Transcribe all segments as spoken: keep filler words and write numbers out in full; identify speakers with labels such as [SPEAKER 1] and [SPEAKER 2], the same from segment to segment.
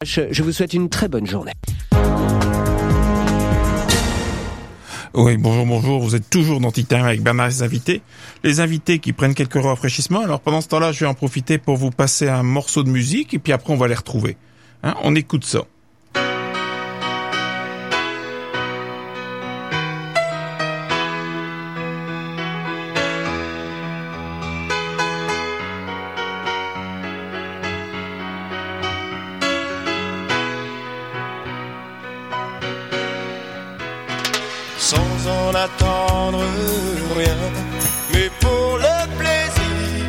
[SPEAKER 1] Je vous souhaite une très bonne journée.
[SPEAKER 2] Oui, bonjour, bonjour. Vous êtes toujours dans Tea Time avec Bernard et ses invités. Les invités qui prennent quelques rafraîchissements. Alors pendant ce temps-là, je vais en profiter pour vous passer un morceau de musique et puis après on va les retrouver. Hein, on écoute ça.
[SPEAKER 3] Sans en attendre rien, mais pour le plaisir.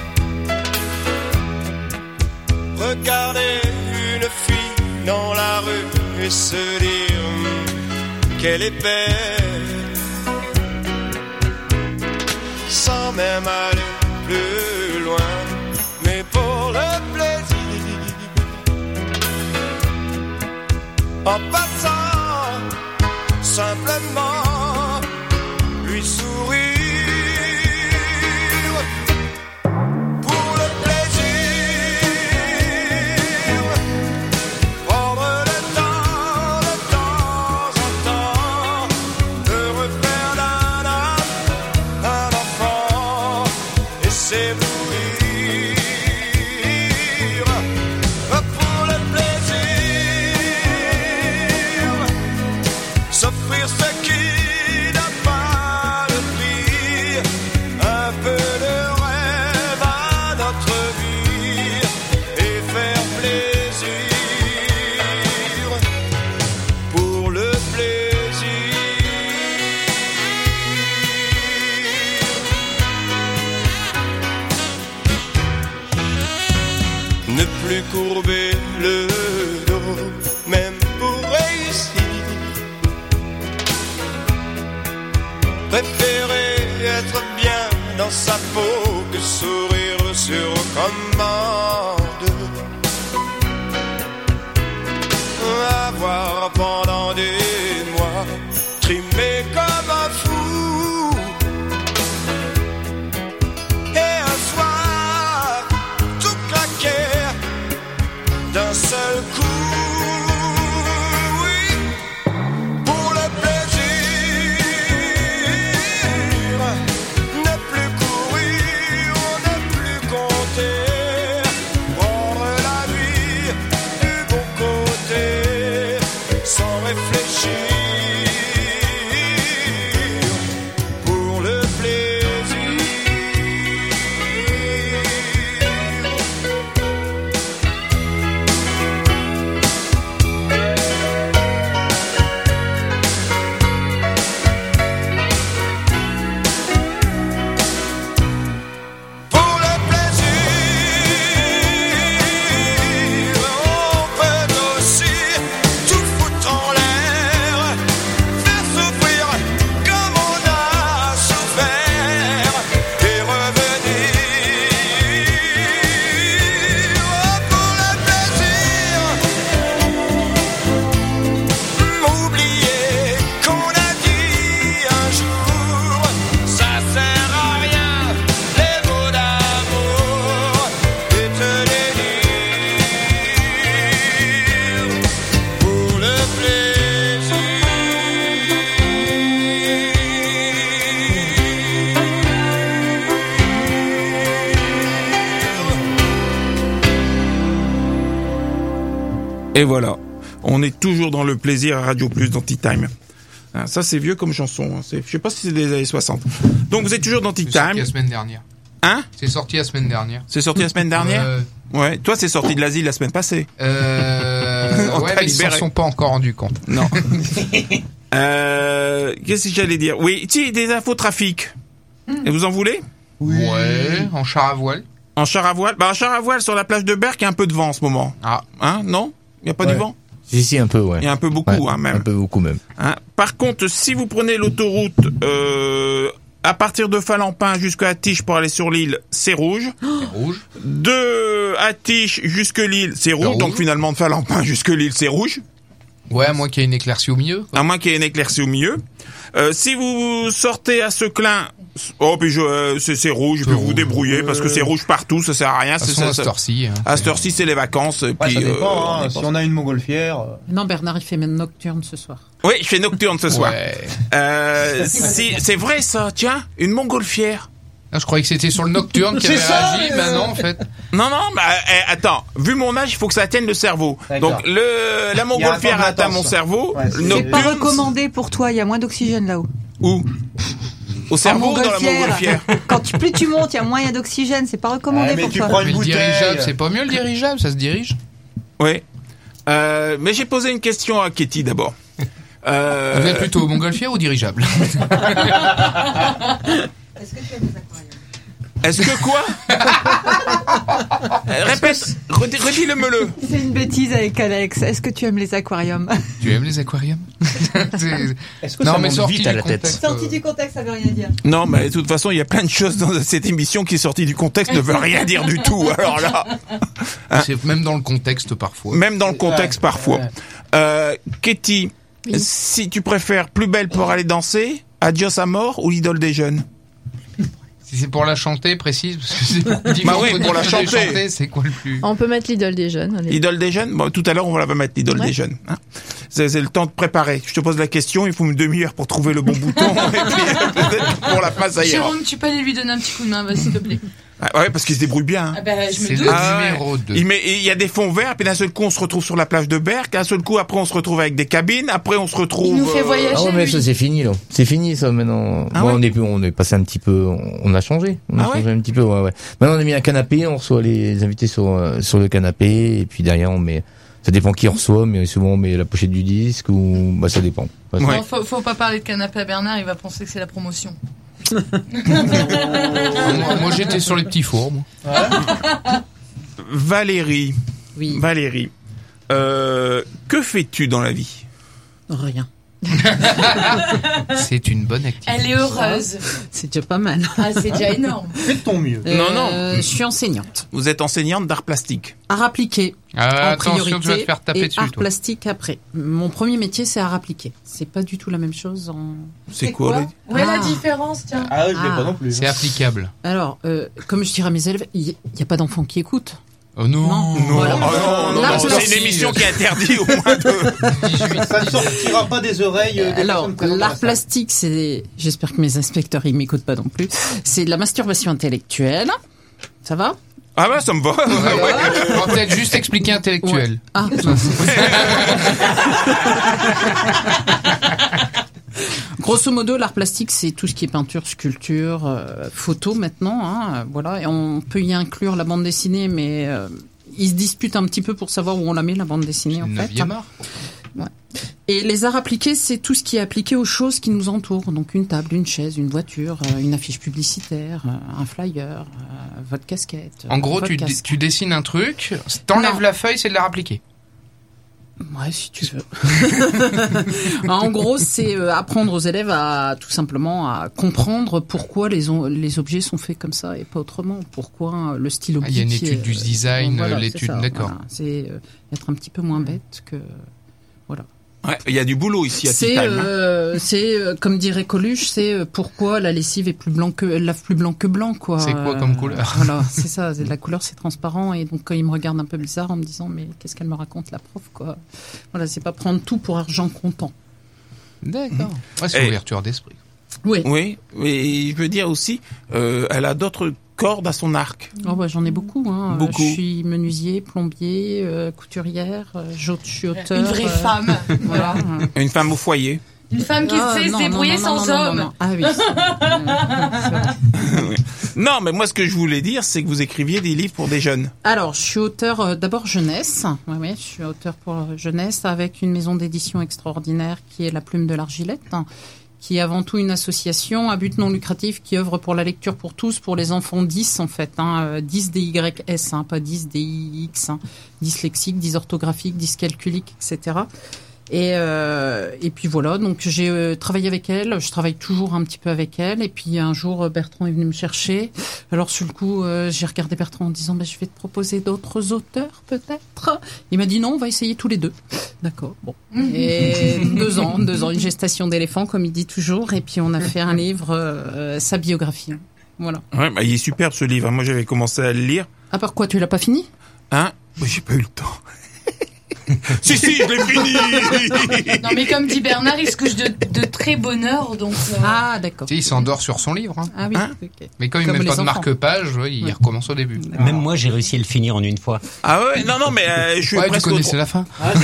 [SPEAKER 3] Regarder une fille dans la rue et se dire qu'elle est belle, sans même aller plus loin, mais pour le plaisir. En passant simplement lui sourire pour le plaisir, prendre le temps, de temps en temps, de refaire d'un homme un enfant et s'éblouir pour le plaisir. S'offrir ce qui n'a pas le prix, un peu de rêve à notre vie et faire plaisir pour le plaisir. Ne plus courber le dos, même pour réussir. Préférer être bien dans sa peau que sourire sur commande. Avoir pendant des mois trimé comme un fou, et un soir tout claquer d'un seul coup.
[SPEAKER 2] Et voilà, on est toujours dans le plaisir à Radio Plus dans Tea Time. Hein, ça c'est vieux comme chanson, hein. C'est, je sais pas si c'est des années soixante. Donc vous êtes toujours dans Tea Time.
[SPEAKER 4] C'est sorti la semaine dernière.
[SPEAKER 2] Hein ?
[SPEAKER 4] C'est sorti la semaine dernière.
[SPEAKER 2] C'est sorti la semaine dernière ?
[SPEAKER 4] euh...
[SPEAKER 2] Ouais, toi c'est sorti de l'asile la semaine passée.
[SPEAKER 4] Euh... ouais, mais ils s'en sont pas encore rendus compte.
[SPEAKER 2] Non. euh... Qu'est-ce que j'allais dire ? Oui, si, des infos trafic. Et vous en voulez ?
[SPEAKER 4] Oui. Ouais, en char à voile.
[SPEAKER 2] En char à voile ? Bah en char à voile sur la plage de Berck, il y a un peu de vent en ce moment.
[SPEAKER 4] Ah.
[SPEAKER 2] Hein ? Non ? Il n'y a pas
[SPEAKER 5] ouais.
[SPEAKER 2] du vent ?
[SPEAKER 5] Si, si, un peu, ouais.
[SPEAKER 2] Il y a un peu beaucoup,
[SPEAKER 5] ouais,
[SPEAKER 2] hein, même.
[SPEAKER 5] Un peu beaucoup, même.
[SPEAKER 2] Hein. Par contre, si vous prenez l'autoroute euh, à partir de Falampin jusqu'à Attiche pour aller sur l'île, c'est rouge.
[SPEAKER 4] C'est rouge.
[SPEAKER 2] De Attiche jusque l'île, c'est rouge.
[SPEAKER 4] rouge.
[SPEAKER 2] Donc finalement, de Falampin jusque l'île, c'est rouge.
[SPEAKER 4] Ouais, à moins qu'il y ait une éclaircie au milieu. Quoi.
[SPEAKER 2] À moins qu'il y ait une éclaircie au milieu. Euh, si vous sortez à Seclin, oh, puis je, euh, c'est, c'est rouge, et puis vous vous débrouillez, parce que c'est rouge partout, ça sert à rien.
[SPEAKER 4] C'est
[SPEAKER 2] c'est,
[SPEAKER 4] à
[SPEAKER 2] ça,
[SPEAKER 4] cette heure-ci. Hein,
[SPEAKER 2] à cette heure-ci, c'est les vacances.
[SPEAKER 5] Ouais,
[SPEAKER 2] puis,
[SPEAKER 5] ça dépend,
[SPEAKER 2] euh,
[SPEAKER 5] hein,
[SPEAKER 2] on
[SPEAKER 5] si
[SPEAKER 2] pas...
[SPEAKER 5] on a une montgolfière.
[SPEAKER 6] Non, Bernard, il fait même nocturne ce soir.
[SPEAKER 2] Oui, je fais nocturne ce soir.
[SPEAKER 4] Ouais.
[SPEAKER 2] Euh, si, c'est vrai ça, tiens, une montgolfière.
[SPEAKER 4] Ah, je croyais que c'était sur le nocturne qui avait réagi, mais non, en fait.
[SPEAKER 2] Non, non, bah, eh, attends, vu mon âge, il faut que ça atteigne le cerveau.
[SPEAKER 5] D'accord.
[SPEAKER 2] Donc, le, la montgolfière atteint mon cerveau.
[SPEAKER 5] Ouais, c'est-
[SPEAKER 2] le
[SPEAKER 7] C'est
[SPEAKER 2] nocturne,
[SPEAKER 7] pas recommandé pour toi, il y a moins d'oxygène là-haut.
[SPEAKER 2] où? Au cerveau
[SPEAKER 7] En
[SPEAKER 2] ou dans la
[SPEAKER 7] montgolfière.
[SPEAKER 2] montgolfière?
[SPEAKER 7] Quand tu, plus tu montes, il y a moins d'oxygène, c'est pas recommandé
[SPEAKER 5] Ouais, mais
[SPEAKER 7] pour
[SPEAKER 5] tu
[SPEAKER 7] toi.
[SPEAKER 5] prends
[SPEAKER 4] Mais
[SPEAKER 5] une
[SPEAKER 4] le
[SPEAKER 5] bouteille.
[SPEAKER 4] dirigeable, c'est pas mieux le dirigeable, ça se dirige.
[SPEAKER 2] Oui. Euh, mais j'ai posé une question à Katie d'abord. Euh,
[SPEAKER 4] Vous êtes plutôt montgolfière ou dirigeable?
[SPEAKER 7] Est-ce que tu as des aquariums?
[SPEAKER 2] Est-ce que quoi? Euh, Répète, redis, redis-le-me-le.
[SPEAKER 7] C'est une bêtise avec Alex. Est-ce que tu aimes les aquariums?
[SPEAKER 4] Tu aimes les aquariums? C'est-
[SPEAKER 5] Est-ce que
[SPEAKER 4] Non,
[SPEAKER 5] ça
[SPEAKER 4] mais
[SPEAKER 5] monte
[SPEAKER 4] sorti
[SPEAKER 5] vite
[SPEAKER 4] du
[SPEAKER 5] à la tête?
[SPEAKER 4] contexte,
[SPEAKER 7] Sorti
[SPEAKER 4] euh,
[SPEAKER 7] du contexte, ça veut rien dire.
[SPEAKER 2] Non, mais de toute façon, il y a plein de choses dans cette émission qui est sortie du contexte, ne veut rien dire du tout. Alors là,
[SPEAKER 4] C'est même dans le contexte parfois.
[SPEAKER 2] même dans le contexte
[SPEAKER 5] Ouais,
[SPEAKER 2] parfois.
[SPEAKER 5] ouais.
[SPEAKER 2] Euh, Katie, si tu préfères Plus belle pour aller danser, Adios Amor ou l'idole des jeunes?
[SPEAKER 4] Si c'est pour la chanter, précise, parce que c'est pour,
[SPEAKER 2] Bah oui, pour la chanter.
[SPEAKER 4] C'est quoi le plus?
[SPEAKER 8] On peut mettre l'idole des jeunes. allez.
[SPEAKER 2] L'idole des jeunes, bon, tout à l'heure on va la mettre l'idole
[SPEAKER 8] Ouais.
[SPEAKER 2] des jeunes. Hein. C'est, c'est le temps de préparer. Je te pose la question, il faut une demi-heure pour trouver le bon bouton et puis peut-être pour la fin ça ira.
[SPEAKER 9] Jérôme, tu peux aller lui donner un petit coup de main, vas-y, s'il te plaît.
[SPEAKER 2] Ah, ouais, parce qu'il se débrouille bien. Hein.
[SPEAKER 9] Ah ben, je me
[SPEAKER 4] C'est
[SPEAKER 9] doute.
[SPEAKER 4] le
[SPEAKER 2] Ah ouais.
[SPEAKER 4] numéro deux.
[SPEAKER 2] Il met, il y a des fonds verts, puis d'un seul coup on se retrouve sur la plage de Berck, d'un seul coup après on se retrouve avec des cabines, après on se retrouve.
[SPEAKER 9] Il nous fait
[SPEAKER 2] euh,
[SPEAKER 9] voyager.
[SPEAKER 10] Ah ouais, mais
[SPEAKER 9] lui.
[SPEAKER 10] ça c'est fini là. C'est fini ça maintenant.
[SPEAKER 2] Ah
[SPEAKER 10] Bon,
[SPEAKER 2] ouais
[SPEAKER 10] on est on est passé un petit peu, on, on a changé. On a
[SPEAKER 2] Ah ouais
[SPEAKER 10] changé un petit peu, ouais, ouais. Maintenant on a mis un canapé, on reçoit les invités sur euh, sur le canapé et puis derrière on met. Ça dépend qui on reçoit, mais souvent on met la pochette du disque ou bah ça dépend. Ouais.
[SPEAKER 2] Ouais.
[SPEAKER 9] Non, faut, faut pas parler de canapé à Bernard, il va penser que c'est la promotion.
[SPEAKER 4] moi, moi, j'étais sur les petits fours, moi.
[SPEAKER 2] Valérie,
[SPEAKER 6] Oui,
[SPEAKER 2] Valérie, euh, que fais-tu dans la vie?
[SPEAKER 6] rien.
[SPEAKER 4] C'est une bonne activité.
[SPEAKER 9] Elle est heureuse.
[SPEAKER 6] C'est déjà pas mal.
[SPEAKER 9] Ah, c'est déjà énorme.
[SPEAKER 5] Fais de ton mieux.
[SPEAKER 2] Non, non.
[SPEAKER 6] Euh, Je suis enseignante.
[SPEAKER 2] Vous êtes enseignante d'art plastique.
[SPEAKER 6] Art appliqué
[SPEAKER 4] Ah,
[SPEAKER 6] en
[SPEAKER 4] attention,
[SPEAKER 6] priorité
[SPEAKER 4] tu vas te faire taper
[SPEAKER 6] et
[SPEAKER 4] dessus,
[SPEAKER 6] art
[SPEAKER 4] toi.
[SPEAKER 6] plastique après. Mon premier métier, c'est art appliqué. C'est pas du tout la même chose. En...
[SPEAKER 2] C'est quoi, les-
[SPEAKER 9] Où est la
[SPEAKER 6] Ah.
[SPEAKER 9] différence, tiens?
[SPEAKER 5] Ah, je l'ai
[SPEAKER 6] Ah.
[SPEAKER 5] pas non plus.
[SPEAKER 4] C'est applicable.
[SPEAKER 6] Alors, euh, comme je dirais à mes élèves, il n'y a pas d'enfants qui écoutent.
[SPEAKER 4] Oh non.
[SPEAKER 6] Non.
[SPEAKER 2] Non,
[SPEAKER 6] Voilà.
[SPEAKER 2] oh non, non,
[SPEAKER 6] L'art
[SPEAKER 2] non, c'est
[SPEAKER 6] plastique.
[SPEAKER 2] une émission qui interdit au moins de...
[SPEAKER 5] Ça ne sortira pas des oreilles euh, des
[SPEAKER 6] Alors,
[SPEAKER 5] personnes présentes dans la
[SPEAKER 6] l'art
[SPEAKER 5] salle.
[SPEAKER 6] plastique, c'est, j'espère que mes inspecteurs, ils m'écoutent pas non plus. C'est de la masturbation intellectuelle. Ça va?
[SPEAKER 2] Ah bah ça me va.
[SPEAKER 4] Ouais, on va peut-être juste expliquer intellectuel.
[SPEAKER 6] Ah. Grosso modo, l'art plastique, c'est tout ce qui est peinture, sculpture, euh, photo maintenant. Hein, euh, voilà, et on peut y inclure la bande dessinée, mais euh, ils se disputent un petit peu pour savoir où on la met, la bande dessinée, en fait.
[SPEAKER 4] Neuvième art.
[SPEAKER 6] Et les arts appliqués, c'est tout ce qui est appliqué aux choses qui nous entourent. Donc une table, une chaise, une voiture, euh, une affiche publicitaire, euh, un flyer, euh, votre casquette.
[SPEAKER 4] En
[SPEAKER 6] euh,
[SPEAKER 4] gros,
[SPEAKER 6] votre
[SPEAKER 4] tu, dé-
[SPEAKER 6] casque.
[SPEAKER 4] tu dessines un truc, t'enlèves
[SPEAKER 6] Non.
[SPEAKER 4] la feuille, c'est de l'art appliqué.
[SPEAKER 6] Ouais, si tu veux. En gros, c'est euh, apprendre aux élèves à tout simplement à comprendre pourquoi les, on- les objets sont faits comme ça et pas autrement. Pourquoi euh, le stylo
[SPEAKER 4] Ah, il y a une
[SPEAKER 6] bic,
[SPEAKER 4] étude du design,
[SPEAKER 6] voilà,
[SPEAKER 4] euh,
[SPEAKER 6] c'est
[SPEAKER 4] l'étude,
[SPEAKER 6] ça,
[SPEAKER 4] d'accord.
[SPEAKER 6] voilà. C'est euh, être un petit peu moins bête que... Voilà.
[SPEAKER 2] Ouais, il y a du boulot ici à Tea
[SPEAKER 6] C'est,
[SPEAKER 2] Time, hein.
[SPEAKER 6] euh, c'est euh, comme dirait Coluche, c'est euh, pourquoi la lessive est plus blanc que elle lave plus blanc que blanc, quoi.
[SPEAKER 4] C'est quoi comme couleur?
[SPEAKER 6] Voilà, c'est ça. c'est- La couleur c'est transparent et donc quand il me regarde un peu bizarre en me disant mais qu'est-ce qu'elle me raconte la prof, quoi. Voilà, c'est pas prendre tout pour argent comptant.
[SPEAKER 4] D'accord. Ouais, c'est
[SPEAKER 2] Et-
[SPEAKER 4] ouverture d'esprit.
[SPEAKER 6] Oui.
[SPEAKER 2] Oui, mais je veux dire aussi, euh, elle a d'autres cordes à son arc.
[SPEAKER 6] Oh bah, j'en ai beaucoup. Hein. Euh,
[SPEAKER 2] Beaucoup.
[SPEAKER 6] Je suis menuisier, plombier, euh, couturière, euh, je je suis auteur.
[SPEAKER 9] Une vraie
[SPEAKER 6] euh,
[SPEAKER 9] femme.
[SPEAKER 6] Voilà.
[SPEAKER 2] Une femme au foyer.
[SPEAKER 9] Une femme qui
[SPEAKER 6] Ah,
[SPEAKER 9] sait se
[SPEAKER 6] non,
[SPEAKER 9] débrouiller
[SPEAKER 6] non, non,
[SPEAKER 9] sans
[SPEAKER 6] non, non,
[SPEAKER 9] homme.
[SPEAKER 6] non. Ah oui. c'est vrai.
[SPEAKER 2] Non, mais moi ce que je voulais dire, c'est que vous écriviez des livres pour des jeunes.
[SPEAKER 6] Alors, je suis auteur euh, d'abord jeunesse. Ouais, ouais, je suis auteur pour euh, jeunesse avec une maison d'édition extraordinaire qui est La Plume de l'Argilette, hein, qui est avant tout une association à but non lucratif qui œuvre pour la lecture pour tous, pour les enfants dys en fait, hein, euh, dys D Y S, hein, pas dys D I X, hein, dyslexiques, dysorthographiques, dyscalculiques, et cetera. Et, euh, et puis voilà, donc j'ai euh, travaillé avec elle, je travaille toujours un petit peu avec elle, et puis un jour Bertrand est venu me chercher. Alors sur le coup, euh, j'ai regardé Bertrand en disant bah, je vais te proposer d'autres auteurs peut-être. Il m'a dit non, on va essayer tous les deux. D'accord, bon. Et deux ans, deux ans, une gestation d'éléphant comme il dit toujours, et puis on a fait un livre, euh, sa biographie. Voilà.
[SPEAKER 2] Ouais, bah, il est superbe ce livre. Moi j'avais commencé à le lire.
[SPEAKER 6] À part quoi, tu l'as pas fini?
[SPEAKER 2] Hein? Bah, j'ai pas eu le temps. Si, si, je l'ai fini.
[SPEAKER 9] Non, mais comme dit Bernard, il se couche de, de très bonne heure, donc... Euh...
[SPEAKER 6] Ah, d'accord.
[SPEAKER 4] Tu sais, il s'endort sur son livre. Hein.
[SPEAKER 6] Ah oui,
[SPEAKER 2] Hein
[SPEAKER 6] ok.
[SPEAKER 4] Mais comme il
[SPEAKER 6] Comme
[SPEAKER 4] met
[SPEAKER 6] les
[SPEAKER 4] pas de
[SPEAKER 6] enfants.
[SPEAKER 4] marque-page, ouais, il
[SPEAKER 6] Ouais.
[SPEAKER 4] recommence au début.
[SPEAKER 8] Même moi, j'ai réussi à le finir en une fois.
[SPEAKER 2] Ah ouais, non, non, mais euh, je suis
[SPEAKER 4] Ouais, tu
[SPEAKER 2] presque...
[SPEAKER 4] connaissais la fin.
[SPEAKER 2] Eh,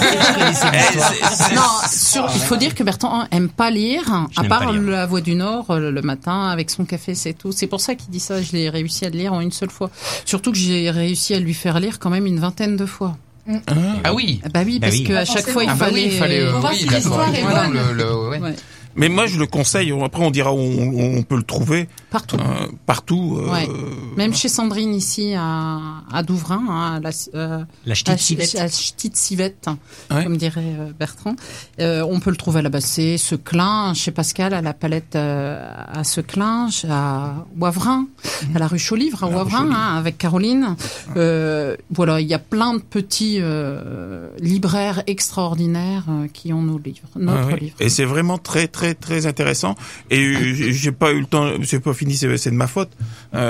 [SPEAKER 2] c'est- c'est-
[SPEAKER 6] Non, sur, il faut dire que Bertrand aime pas lire,
[SPEAKER 8] Je
[SPEAKER 6] à
[SPEAKER 8] n'aime
[SPEAKER 6] part
[SPEAKER 8] pas lire.
[SPEAKER 6] La Voix du Nord euh, le matin avec son café, c'est tout. C'est pour ça qu'il dit ça. Je l'ai réussi à le lire en une seule fois. Surtout que j'ai réussi à lui faire lire quand même une vingtaine de fois.
[SPEAKER 4] Ah oui.
[SPEAKER 6] Bah oui,
[SPEAKER 8] Bah
[SPEAKER 6] parce
[SPEAKER 8] oui.
[SPEAKER 6] qu'à
[SPEAKER 9] Ah,
[SPEAKER 6] chaque fois il
[SPEAKER 4] Ah bah
[SPEAKER 6] fallait.
[SPEAKER 4] oui, il fallait. euh,
[SPEAKER 9] Pour voir
[SPEAKER 4] oui,
[SPEAKER 9] si
[SPEAKER 4] d'accord,
[SPEAKER 9] l'histoire est
[SPEAKER 4] voilà,
[SPEAKER 9] bonne.
[SPEAKER 4] le- le- ouais.
[SPEAKER 6] Ouais.
[SPEAKER 2] Mais moi je le conseille. Après on dira où on, on peut le trouver.
[SPEAKER 6] Partout.
[SPEAKER 2] Euh, partout. Euh,
[SPEAKER 6] Ouais. Même chez Sandrine ici à, à Douvrin, hein, à la, euh,
[SPEAKER 8] La
[SPEAKER 6] à
[SPEAKER 8] petite
[SPEAKER 6] Ch-
[SPEAKER 8] civette.
[SPEAKER 6] à Petite Civette,
[SPEAKER 2] Ouais.
[SPEAKER 6] comme dirait euh, Bertrand. Euh, on peut le trouver à la Bassée, Seclin, chez Pascal, à la Palette euh, à Seclin, à Wavrin, à la rue Chaulivre, à
[SPEAKER 2] La rue
[SPEAKER 6] Wavrin,
[SPEAKER 2] Chaulivre.
[SPEAKER 6] hein, avec Caroline. Euh, voilà, il y a plein de petits euh, libraires extraordinaires euh, qui ont nos livres, notre
[SPEAKER 2] Ah oui.
[SPEAKER 6] livre.
[SPEAKER 2] Et c'est vraiment très très très intéressant. Et euh, j'ai j'ai pas eu le temps, c'est pas fini, c'est c'est de ma faute,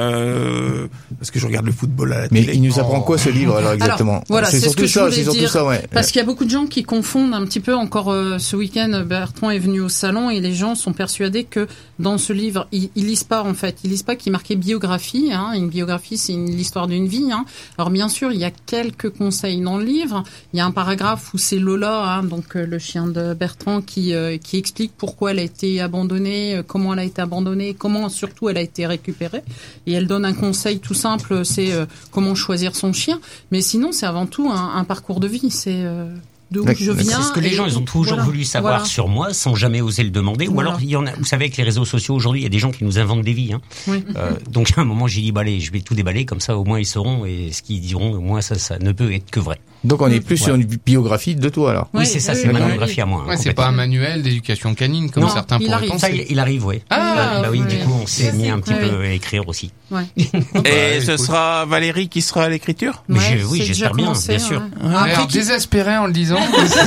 [SPEAKER 2] euh, parce que je regarde le football à la
[SPEAKER 10] Mais
[SPEAKER 2] télé.
[SPEAKER 10] il nous apprend quoi ce livre alors exactement?
[SPEAKER 6] Alors, voilà,
[SPEAKER 10] c'est
[SPEAKER 6] c'est ce
[SPEAKER 10] surtout
[SPEAKER 6] que je
[SPEAKER 10] ça,
[SPEAKER 6] voulais
[SPEAKER 10] c'est surtout
[SPEAKER 6] dire,
[SPEAKER 10] ça, ouais.
[SPEAKER 6] Parce qu'il y a beaucoup de gens qui confondent un petit peu. Encore euh, ce week-end, Bertrand est venu au salon et les gens sont persuadés que dans ce livre, ils, ils lisent pas en fait. Ils lisent pas qu'il est marqué biographie. Hein. Une biographie, c'est une, l'histoire d'une vie. Hein. Alors bien sûr, il y a quelques conseils dans le livre. Il y a un paragraphe où c'est Lola, hein, donc euh, le chien de Bertrand, qui euh, qui explique pourquoi elle a été abandonnée, euh, comment elle a été abandonnée, comment surtout elle a été récupérée. Et elle donne un conseil tout simple, c'est euh, comment choisir son chien. Mais sinon, c'est avant tout un, un parcours de vie. C'est euh, d'où
[SPEAKER 10] D'accord.
[SPEAKER 6] je viens.
[SPEAKER 8] C'est ce que les
[SPEAKER 6] et-
[SPEAKER 8] gens, ils ont toujours
[SPEAKER 6] voilà,
[SPEAKER 8] voulu savoir
[SPEAKER 6] voilà.
[SPEAKER 8] sur moi sans jamais oser le demander. Ou
[SPEAKER 6] Voilà.
[SPEAKER 8] alors, il y en a, vous savez, avec les réseaux sociaux aujourd'hui, il y a des gens qui nous inventent des vies. Hein.
[SPEAKER 6] Oui.
[SPEAKER 8] Euh, donc, à un moment, j'ai dit, bah, allez, je vais tout déballer, comme ça, au moins, ils sauront, et ce qu'ils diront, au moins, ça, ça ne peut être que vrai.
[SPEAKER 10] Donc on est plus
[SPEAKER 8] Ouais.
[SPEAKER 10] sur une biographie de toi alors.
[SPEAKER 8] Oui,
[SPEAKER 6] Ouais,
[SPEAKER 8] c'est ça,
[SPEAKER 6] oui,
[SPEAKER 8] c'est
[SPEAKER 6] oui,
[SPEAKER 8] ma
[SPEAKER 6] oui,
[SPEAKER 8] biographie à moi. hein,
[SPEAKER 4] Ouais, c'est
[SPEAKER 8] complètement.
[SPEAKER 4] pas un manuel d'éducation canine comme
[SPEAKER 6] Non,
[SPEAKER 4] certains
[SPEAKER 6] il
[SPEAKER 4] pourraient
[SPEAKER 6] arrive.
[SPEAKER 8] Ça,
[SPEAKER 4] penser.
[SPEAKER 8] il, il arrive, oui.
[SPEAKER 4] Ah,
[SPEAKER 8] bah oui,
[SPEAKER 6] oui.
[SPEAKER 8] du coup, on s'est
[SPEAKER 9] Ça,
[SPEAKER 8] mis
[SPEAKER 9] c'est
[SPEAKER 8] un petit
[SPEAKER 6] cool.
[SPEAKER 8] peu à écrire aussi.
[SPEAKER 6] Ouais.
[SPEAKER 2] Et
[SPEAKER 4] Ouais,
[SPEAKER 2] ce
[SPEAKER 4] écoute.
[SPEAKER 2] sera Valérie qui sera à l'écriture.
[SPEAKER 8] Mais
[SPEAKER 6] Ouais,
[SPEAKER 8] j'ai- oui,
[SPEAKER 6] c'est
[SPEAKER 8] j'espère
[SPEAKER 6] déjà
[SPEAKER 8] bien,
[SPEAKER 6] commencé,
[SPEAKER 8] bien sûr.
[SPEAKER 6] ouais.
[SPEAKER 4] Il a
[SPEAKER 6] Après,
[SPEAKER 4] l'air
[SPEAKER 6] qui-
[SPEAKER 4] désespéré en le disant.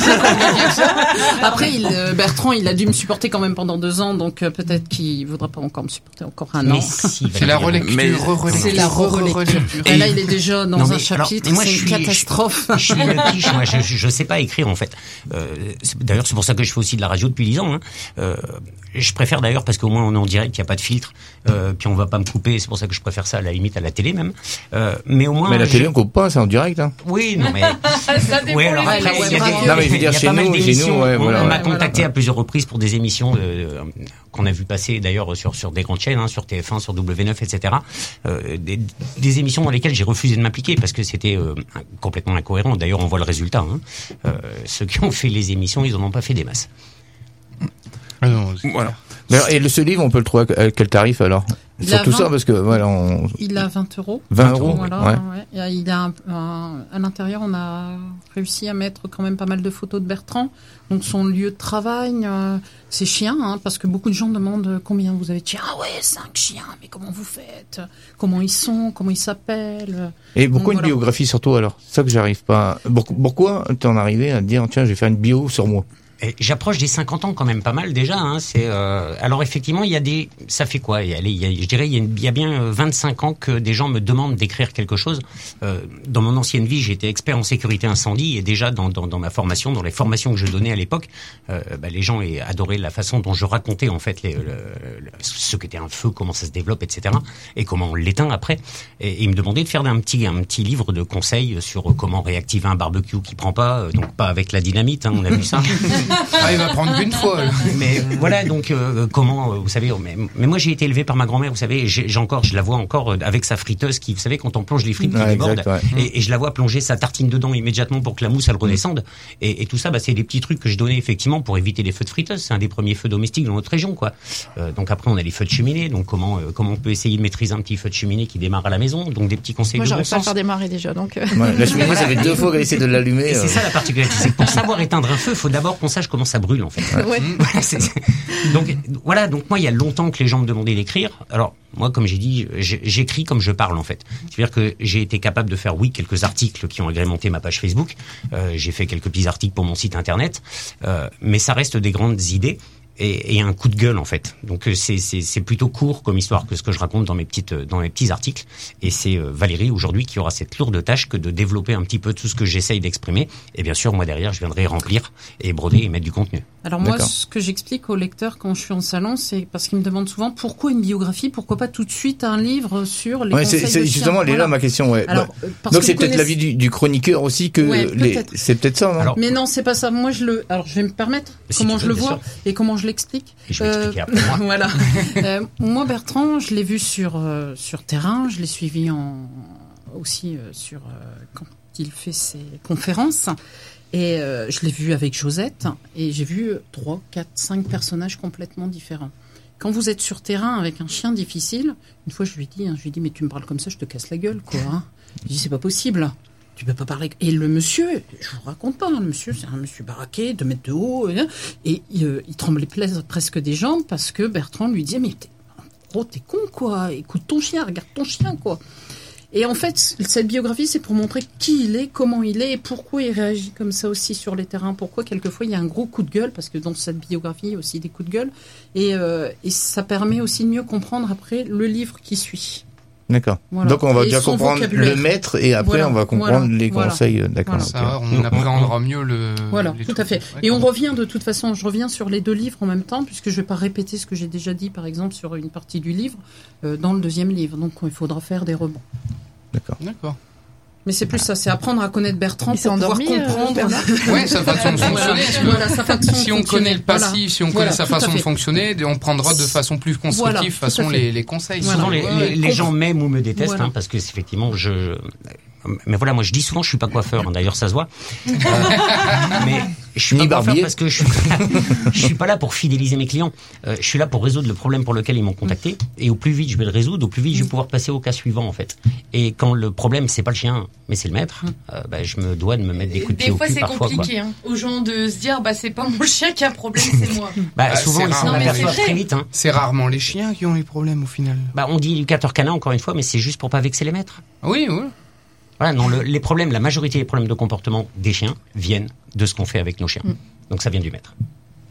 [SPEAKER 6] après il, euh, Bertrand, il a dû me supporter quand même pendant deux ans, donc euh, peut-être qu'il voudra pas encore me supporter encore un
[SPEAKER 8] Mais
[SPEAKER 6] an.
[SPEAKER 8] si,
[SPEAKER 4] C'est la
[SPEAKER 8] Valérie,
[SPEAKER 4] relecture,
[SPEAKER 2] Mais-
[SPEAKER 4] re-relecture,
[SPEAKER 6] C'est la re-relecture.
[SPEAKER 4] re-relecture.
[SPEAKER 6] Et là, il est déjà dans
[SPEAKER 8] Non,
[SPEAKER 6] un
[SPEAKER 8] mais alors,
[SPEAKER 6] chapitre,
[SPEAKER 8] mais moi,
[SPEAKER 6] c'est
[SPEAKER 8] je
[SPEAKER 6] une
[SPEAKER 8] suis- je-
[SPEAKER 6] catastrophe.
[SPEAKER 8] Je suis une quiche, moi, je, je, je sais pas écrire en fait. Euh, c'est- d'ailleurs, c'est pour ça que je fais aussi de la radio depuis dix ans. Hein. Euh, je préfère d'ailleurs parce qu'au moins on est en direct, il y a pas de filtre, euh, puis on va pas me couper. C'est pour ça que je préfère ça à la limite à la télé même. Euh, mais au moins.
[SPEAKER 10] Mais la
[SPEAKER 8] je-
[SPEAKER 10] télé on coupe pas, c'est en direct. Hein.
[SPEAKER 8] Oui, non mais.
[SPEAKER 9] Ça dépend
[SPEAKER 8] Ouais, alors
[SPEAKER 9] les
[SPEAKER 8] après,
[SPEAKER 6] la
[SPEAKER 8] il y a
[SPEAKER 6] web
[SPEAKER 8] des-
[SPEAKER 6] radio.
[SPEAKER 10] Non, mais je veux
[SPEAKER 8] il y a
[SPEAKER 10] dire, chez
[SPEAKER 8] pas mal
[SPEAKER 10] nous, chez
[SPEAKER 8] d'émissions.
[SPEAKER 10] nous, ouais,
[SPEAKER 8] On-
[SPEAKER 10] voilà,
[SPEAKER 8] on m'a
[SPEAKER 10] ouais.
[SPEAKER 8] contacté à plusieurs reprises pour des émissions euh, qu'on a vu passer d'ailleurs sur sur des grandes chaînes, hein, sur T F un, sur W neuf, et cetera. Euh, des, des émissions dans lesquelles j'ai refusé de m'impliquer parce que c'était euh, complètement incohérent. D'ailleurs, on voit le résultat. Hein. Euh, ceux qui ont fait les émissions, ils en ont pas fait des masses.
[SPEAKER 4] Ah non, c'est-
[SPEAKER 2] Voilà.
[SPEAKER 10] Mais alors, et le ce livre on peut le trouver à quel tarif alors?
[SPEAKER 6] Il a
[SPEAKER 10] Surtout
[SPEAKER 6] vingt.
[SPEAKER 10] ça parce que voilà, on...
[SPEAKER 6] Il a vingt euros.
[SPEAKER 10] vingt euros.
[SPEAKER 6] Voilà,
[SPEAKER 10] ouais.
[SPEAKER 6] ouais. Et il a un- un- à l'intérieur, on a réussi à mettre quand même pas mal de photos de Bertrand. Donc son lieu de travail, euh, ses chiens, hein, parce que beaucoup de gens demandent combien vous avez de chiens. Ah ouais, cinq chiens, mais comment vous faites? Comment ils sont? Comment ils s'appellent?
[SPEAKER 10] Et pourquoi
[SPEAKER 6] Donc,
[SPEAKER 10] une
[SPEAKER 6] voilà.
[SPEAKER 10] biographie sur toi alors? C'est ça que j'arrive pas. Pour- Pourquoi t'en arrivé à te dire tiens je vais faire une bio sur moi?
[SPEAKER 8] Et j'approche des cinquante ans quand même pas mal déjà. Hein, c'est euh, alors effectivement il y a des, ça fait quoi? Il y a, il y a- je dirais il y a, une- il y a bien euh, vingt-cinq ans que des gens me demandent d'écrire quelque chose. Euh, dans mon ancienne vie, j'étais expert en sécurité incendie et déjà dans, dans, dans ma formation, dans les formations que je donnais à l'époque, euh, bah, les gens eh, adoraient la façon dont je racontais en fait les, le, le- ce qu'était un feu, comment ça se développe, et cetera. Et comment on l'éteint après. Et, et ils me demandaient de faire un petit un petit livre de conseils sur comment réactiver un barbecue qui prend pas, euh, donc pas avec la dynamite, hein, on a vu ça.
[SPEAKER 4] Ah, il va prendre qu'une fois. Là.
[SPEAKER 8] Mais voilà, donc euh, comment, euh, vous savez, mais, mais moi j'ai été élevé par ma grand-mère, vous savez, j'ai, j'ai encore, je la vois encore euh, avec sa friteuse qui, vous savez, quand on plonge les frites qui
[SPEAKER 10] Ouais,
[SPEAKER 8] débordent,
[SPEAKER 10] exact, ouais.
[SPEAKER 8] et, et je la vois plonger sa tartine dedans immédiatement pour que la mousse elle redescende. Et, et tout ça, bah, c'est des petits trucs que je donnais effectivement pour éviter les feux de friteuse. C'est un des premiers feux domestiques dans notre région, quoi. Euh, donc après on a les feux de cheminée. Donc comment, euh, comment on peut essayer de maîtriser un petit feu de cheminée qui démarre à la maison. Donc des petits conseils
[SPEAKER 11] Moi,
[SPEAKER 8] de bon
[SPEAKER 11] j'arrive pas à le
[SPEAKER 8] sens.
[SPEAKER 11] faire démarrer déjà, donc. euh,
[SPEAKER 10] Ouais, la cheminée, ça fait deux fois qu'elle essaie de l'allumer.
[SPEAKER 8] Et
[SPEAKER 10] euh.
[SPEAKER 8] c'est ça la particularité, c'est que pour savoir éteindre un feu, il faut d'abord qu'on sache comment ça brûle en fait.
[SPEAKER 11] Ouais.
[SPEAKER 8] Voilà, c'est- c'est- donc voilà, donc moi il y a longtemps que les gens me demandaient d'écrire. Alors moi comme j'ai dit, j'ai- j'écris comme je parle en fait. C'est-à-dire que j'ai été capable de faire oui quelques articles qui ont agrémenté ma page Facebook. Euh, j'ai fait quelques petits articles pour mon site internet, euh, mais ça reste des grandes idées. Et, et un coup de gueule en fait. Donc euh, c'est, c'est, c'est plutôt court comme histoire que ce que je raconte dans mes petites dans mes petits articles. Et c'est euh, Valérie aujourd'hui qui aura cette lourde tâche que de développer un petit peu tout ce que j'essaye d'exprimer. Et bien sûr moi derrière je viendrai remplir et broder et mettre du contenu.
[SPEAKER 6] Alors moi,
[SPEAKER 10] D'accord.
[SPEAKER 6] ce que j'explique aux lecteurs quand je suis en salon, c'est parce qu'ils me demandent souvent pourquoi une biographie, pourquoi pas tout de suite un livre sur les
[SPEAKER 10] Ouais,
[SPEAKER 6] conseils
[SPEAKER 10] c'est,
[SPEAKER 6] de
[SPEAKER 10] c'est
[SPEAKER 6] chien.
[SPEAKER 10] justement elle est là
[SPEAKER 6] Voilà.
[SPEAKER 10] ma question. Ouais.
[SPEAKER 6] Alors,
[SPEAKER 10] Bah,
[SPEAKER 6] euh, parce
[SPEAKER 10] donc
[SPEAKER 6] que
[SPEAKER 10] c'est
[SPEAKER 6] vous
[SPEAKER 10] peut-être
[SPEAKER 6] connaissez-
[SPEAKER 10] l'avis du, du chroniqueur aussi que
[SPEAKER 6] Ouais,
[SPEAKER 10] les...
[SPEAKER 6] peut-être.
[SPEAKER 10] c'est peut-être ça, non?
[SPEAKER 8] Alors,
[SPEAKER 6] Mais non, c'est pas ça. Moi, je le. Alors, je vais me permettre
[SPEAKER 8] Si
[SPEAKER 6] comment
[SPEAKER 8] tu
[SPEAKER 6] je
[SPEAKER 8] peux,
[SPEAKER 6] le
[SPEAKER 8] bien
[SPEAKER 6] vois
[SPEAKER 8] sûr.
[SPEAKER 6] et comment je l'explique.
[SPEAKER 8] Et je vais expliquer après moi.
[SPEAKER 6] Voilà. Euh, moi, Bertrand, je l'ai vu sur euh, sur terrain. Je l'ai suivi en aussi euh, sur euh, quand il fait ses conférences. Et euh, je l'ai vu avec Josette. Et j'ai vu trois, quatre, cinq personnages complètement différents. Quand vous êtes sur terrain avec un chien difficile, une fois je lui ai dit, hein, je lui ai dit, mais tu me parles comme ça, je te casse la gueule, quoi. Hein. Je lui ai dit, c'est pas possible. Tu peux pas parler. Et le monsieur, je vous raconte pas, hein, le monsieur, c'est un monsieur baraqué, deux mètres de haut, et, et euh, il tremblait ples- presque des jambes parce que Bertrand lui disait, mais t'es, en gros, t'es con, quoi. Écoute ton chien, regarde ton chien, quoi. Et en fait, cette biographie, c'est pour montrer qui il est, comment il est, et pourquoi il réagit comme ça aussi sur les terrains. Pourquoi, quelquefois, il y a un gros coup de gueule, parce que dans cette biographie, il y a aussi des coups de gueule. Et, euh, et ça permet aussi de mieux comprendre après le livre qui suit.
[SPEAKER 10] D'accord.
[SPEAKER 6] Voilà.
[SPEAKER 10] Donc on va
[SPEAKER 6] Et
[SPEAKER 10] déjà
[SPEAKER 6] son
[SPEAKER 10] comprendre
[SPEAKER 6] vocabulaire.
[SPEAKER 10] le maître et après
[SPEAKER 6] Voilà,
[SPEAKER 10] on va comprendre
[SPEAKER 6] voilà,
[SPEAKER 10] les
[SPEAKER 6] voilà.
[SPEAKER 10] conseils. D'accord.
[SPEAKER 6] Voilà.
[SPEAKER 4] Ça, on appréhendra mieux le.
[SPEAKER 6] Voilà,
[SPEAKER 4] les
[SPEAKER 6] tout
[SPEAKER 4] trucs.
[SPEAKER 6] à fait.
[SPEAKER 4] Ouais,
[SPEAKER 6] Et on
[SPEAKER 4] quand
[SPEAKER 6] revient de toute façon, je reviens sur les deux livres en même temps, puisque je ne vais pas répéter ce que j'ai déjà dit, par exemple, sur une partie du livre, euh, dans le deuxième livre. Donc il faudra faire des rebonds.
[SPEAKER 10] D'accord.
[SPEAKER 4] même. D'accord.
[SPEAKER 6] Mais c'est plus ça, c'est apprendre à connaître Bertrand
[SPEAKER 11] Il s'est
[SPEAKER 6] pour pouvoir
[SPEAKER 11] endormi, euh,
[SPEAKER 6] comprendre.
[SPEAKER 11] Bernard
[SPEAKER 4] Ouais, sa façon de
[SPEAKER 6] Voilà.
[SPEAKER 4] fonctionner. parce que
[SPEAKER 6] Voilà, sa façon de
[SPEAKER 4] si on
[SPEAKER 6] fonctionner.
[SPEAKER 4] connaît le passif,
[SPEAKER 6] Voilà.
[SPEAKER 4] si on
[SPEAKER 6] Voilà,
[SPEAKER 4] connaît sa
[SPEAKER 6] tout à
[SPEAKER 4] façon de
[SPEAKER 6] fait.
[SPEAKER 4] fonctionner, on prendra de façon plus constructive,
[SPEAKER 6] Voilà, tout
[SPEAKER 4] façon
[SPEAKER 6] à fait.
[SPEAKER 4] les, les conseils.
[SPEAKER 6] Voilà.
[SPEAKER 8] Souvent, les,
[SPEAKER 4] Ouais,
[SPEAKER 8] les, les
[SPEAKER 6] Compre-
[SPEAKER 8] gens m'aiment ou me détestent,
[SPEAKER 6] Voilà.
[SPEAKER 8] hein, parce que c'est effectivement, je. Mais voilà, moi je dis souvent, je suis pas coiffeur. Hein, d'ailleurs, ça se voit. Euh, mais je suis
[SPEAKER 10] Ni
[SPEAKER 8] pas coiffeur
[SPEAKER 10] barbier.
[SPEAKER 8] parce que je suis, je suis pas là pour fidéliser mes clients. Euh, je suis là pour résoudre le problème pour lequel ils m'ont contacté. Et au plus vite je vais le résoudre, au plus vite je vais pouvoir passer au cas suivant en fait. Et quand le problème c'est pas le chien, mais c'est le maître, euh, bah, je me dois de me mettre des coups de pied
[SPEAKER 9] Des
[SPEAKER 8] au
[SPEAKER 9] fois,
[SPEAKER 8] cul
[SPEAKER 9] c'est
[SPEAKER 8] parfois. Quoi.
[SPEAKER 9] compliqué hein, aux gens de se dire bah c'est pas mon chien qui a un problème, c'est moi.
[SPEAKER 8] Bah,
[SPEAKER 4] Bah,
[SPEAKER 8] souvent
[SPEAKER 4] c'est
[SPEAKER 8] ils
[SPEAKER 4] rare.
[SPEAKER 8] s'en
[SPEAKER 9] Non, mais
[SPEAKER 8] aperçoivent
[SPEAKER 9] c'est
[SPEAKER 8] très
[SPEAKER 9] vrai.
[SPEAKER 8] vite. Hein.
[SPEAKER 4] C'est rarement les chiens qui ont les problèmes au final.
[SPEAKER 8] Bah, on dit éducateur canin encore une fois, mais c'est juste pour pas vexer les maîtres.
[SPEAKER 4] Oui, oui.
[SPEAKER 8] Voilà, non, le- les problèmes, la majorité des problèmes de comportement des chiens viennent de ce qu'on fait avec nos chiens. Donc ça vient du maître.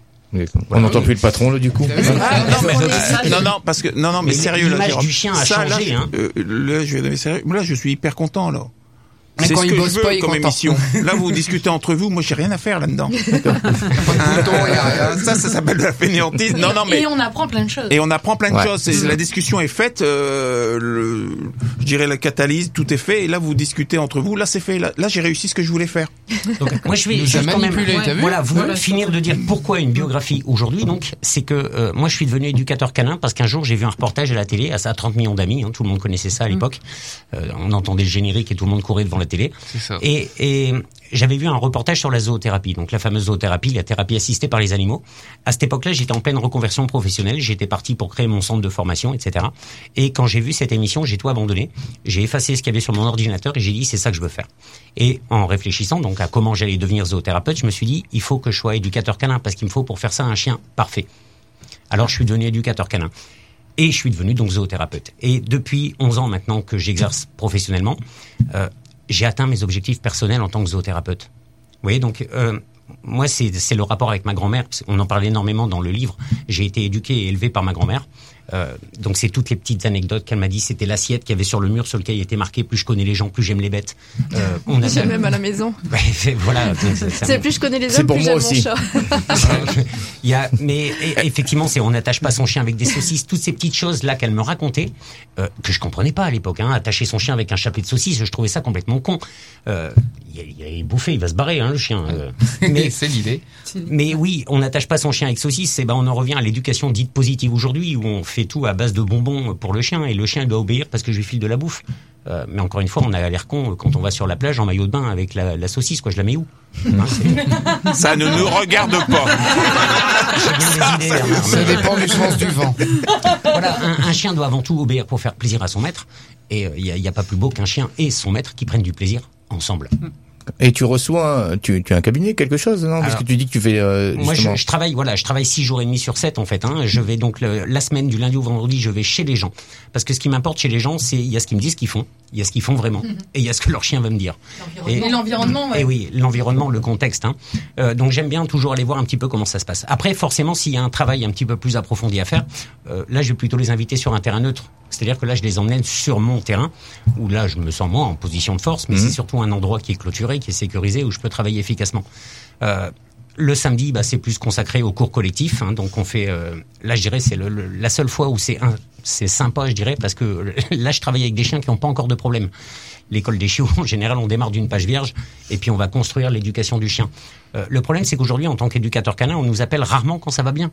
[SPEAKER 10] On n'entend plus le patron là du coup.
[SPEAKER 4] T'as vu
[SPEAKER 2] Ah, non, mais,
[SPEAKER 6] Ah,
[SPEAKER 2] non, non, parce que, non, non, mais,
[SPEAKER 8] Mais
[SPEAKER 2] sérieux, là,
[SPEAKER 8] l'image
[SPEAKER 2] Jérôme.
[SPEAKER 8] du chien a
[SPEAKER 2] Ça,
[SPEAKER 8] changé,
[SPEAKER 2] là,
[SPEAKER 8] hein.
[SPEAKER 2] euh, là, je vais donner sérieux. Là, je suis hyper content, là.
[SPEAKER 4] Mais
[SPEAKER 2] C'est
[SPEAKER 4] quand
[SPEAKER 2] ce
[SPEAKER 4] il
[SPEAKER 2] que
[SPEAKER 4] bosse
[SPEAKER 2] je veux
[SPEAKER 4] pas, il est
[SPEAKER 2] comme
[SPEAKER 4] content.
[SPEAKER 2] émission. Là, vous discutez entre vous. Moi, j'ai rien à faire là-dedans.
[SPEAKER 4] Pas de bouton, y a rien.
[SPEAKER 2] Ça, ça s'appelle de la fainéantise. Non, non, mais.
[SPEAKER 9] Et on apprend plein de choses.
[SPEAKER 2] Et on apprend plein de
[SPEAKER 10] Ouais.
[SPEAKER 2] choses. C'est- La discussion est faite, euh, le, je dirais la catalyse, tout est fait. Et là, vous discutez entre vous. Là, c'est fait. Là, là, j'ai réussi ce que je voulais faire.
[SPEAKER 8] Donc, moi, je vais
[SPEAKER 4] Il nous
[SPEAKER 8] juste
[SPEAKER 4] a
[SPEAKER 8] quand même,
[SPEAKER 4] manipulé, t'as vu
[SPEAKER 8] voilà, vous
[SPEAKER 6] Voilà,
[SPEAKER 8] finir
[SPEAKER 6] c'est
[SPEAKER 8] de dire pourquoi une biographie aujourd'hui. Donc, c'est que euh, moi, je suis devenu éducateur canin parce qu'un jour, j'ai vu un reportage à la télé. À ça, trente millions d'amis, hein, tout le monde connaissait ça à l'époque. Euh, on entendait le générique et tout le monde courait devant la télé.
[SPEAKER 4] C'est ça.
[SPEAKER 8] Et, et j'avais vu un reportage sur la zoothérapie, donc la fameuse zoothérapie, la thérapie assistée par les animaux. À cette époque-là, j'étais en pleine reconversion professionnelle. J'étais parti pour créer mon centre de formation, et cetera. Et quand j'ai vu cette émission, j'ai tout abandonné. J'ai effacé ce qu'il y avait sur mon ordinateur et j'ai dit c'est ça que je veux faire. Et en réfléchissant donc à comment j'allais devenir zoothérapeute, je me suis dit il faut que je sois éducateur canin parce qu'il me faut pour faire ça un chien parfait. Alors je suis devenu éducateur canin. Et je suis devenu donc zoothérapeute. Et depuis onze ans maintenant que j'exerce professionnellement, euh, j'ai atteint mes objectifs personnels en tant que zoothérapeute. Vous voyez, donc euh, moi c'est c'est le rapport avec ma grand-mère. On en parlait énormément dans le livre. J'ai été éduqué et élevé par ma grand-mère. Euh, donc c'est toutes les petites anecdotes qu'elle m'a dit. C'était l'assiette qu'il y avait sur le mur sur lequel il était marqué plus je connais les gens, plus j'aime les bêtes. Euh, on a
[SPEAKER 11] J'ai même à la maison.
[SPEAKER 8] Ouais, c'est- voilà. c'est- ça-
[SPEAKER 11] C'est plus je connais les
[SPEAKER 10] C'est
[SPEAKER 11] hommes,
[SPEAKER 10] pour
[SPEAKER 11] plus
[SPEAKER 10] moi
[SPEAKER 11] j'aime mon
[SPEAKER 10] aussi.
[SPEAKER 11] chat.
[SPEAKER 8] Il y a, mais et- effectivement, c'est on n'attache pas son chien avec des saucisses, toutes ces petites choses là qu'elle me racontait euh, que je comprenais pas à l'époque. Hein, attacher son chien avec un chapelet de saucisses, je trouvais ça complètement con. Euh, il, il est bouffé, il va se barrer, hein, le chien. euh. Mais
[SPEAKER 4] c'est l'idée.
[SPEAKER 8] Mais oui, on n'attache pas son chien avec saucisses. Et ben on en revient à l'éducation dite positive aujourd'hui, où on fait tout à base de bonbons pour le chien et le chien doit obéir parce que je lui file de la bouffe. Euh, mais encore une fois, on a l'air con quand on va sur la plage en maillot de bain avec la, la saucisse, quoi. Je la mets où hein, c'est-
[SPEAKER 2] Ça ne nous regarde pas.
[SPEAKER 8] J'ai bien des idées, Bernard.
[SPEAKER 4] Ça dépend du sens du vent.
[SPEAKER 8] Voilà, un, un chien doit avant tout obéir pour faire plaisir à son maître. Et il n'y a, y a pas plus beau qu'un chien et son maître qui prennent du plaisir ensemble.
[SPEAKER 10] Et tu reçois, tu, tu as un cabinet, quelque chose, non? Parce
[SPEAKER 8] Alors,
[SPEAKER 10] que tu dis que tu fais, euh,
[SPEAKER 8] Moi, je,
[SPEAKER 10] justement.
[SPEAKER 8] je travaille, voilà, je travaille six jours et demi sur sept en fait. Hein. Je vais donc le- la semaine du lundi au vendredi, je vais chez les gens, parce que ce qui m'importe chez les gens, c'est il y a ce qu'ils me disent qu'ils font, il y a ce qu'ils font vraiment, et il y a ce que leur chien va me dire.
[SPEAKER 9] Et l'environnement, ouais.
[SPEAKER 8] Et oui, l'environnement, le contexte. Hein. Euh, donc j'aime bien toujours aller voir un petit peu comment ça se passe. Après, forcément, s'il y a un travail un petit peu plus approfondi à faire, euh, là, je vais plutôt les inviter sur un terrain neutre. C'est-à-dire que là, je les emmène sur mon terrain, où là, je me sens moi en position de force, mais
[SPEAKER 10] Mhm.
[SPEAKER 8] c'est surtout un endroit qui est clôturé, qui est sécurisé, où je peux travailler efficacement. Euh, le samedi, bah, c'est plus consacré au cours collectif. Hein, donc on fait, euh, là, je dirais, c'est le, le- la seule fois où c'est un, c'est sympa, je dirais, parce que là, je travaille avec des chiens qui n'ont pas encore de problème. L'école des chiots, en général, on démarre d'une page vierge, et puis on va construire l'éducation du chien. Euh, le problème, c'est qu'aujourd'hui, en tant qu'éducateur canin, on nous appelle rarement quand ça va bien.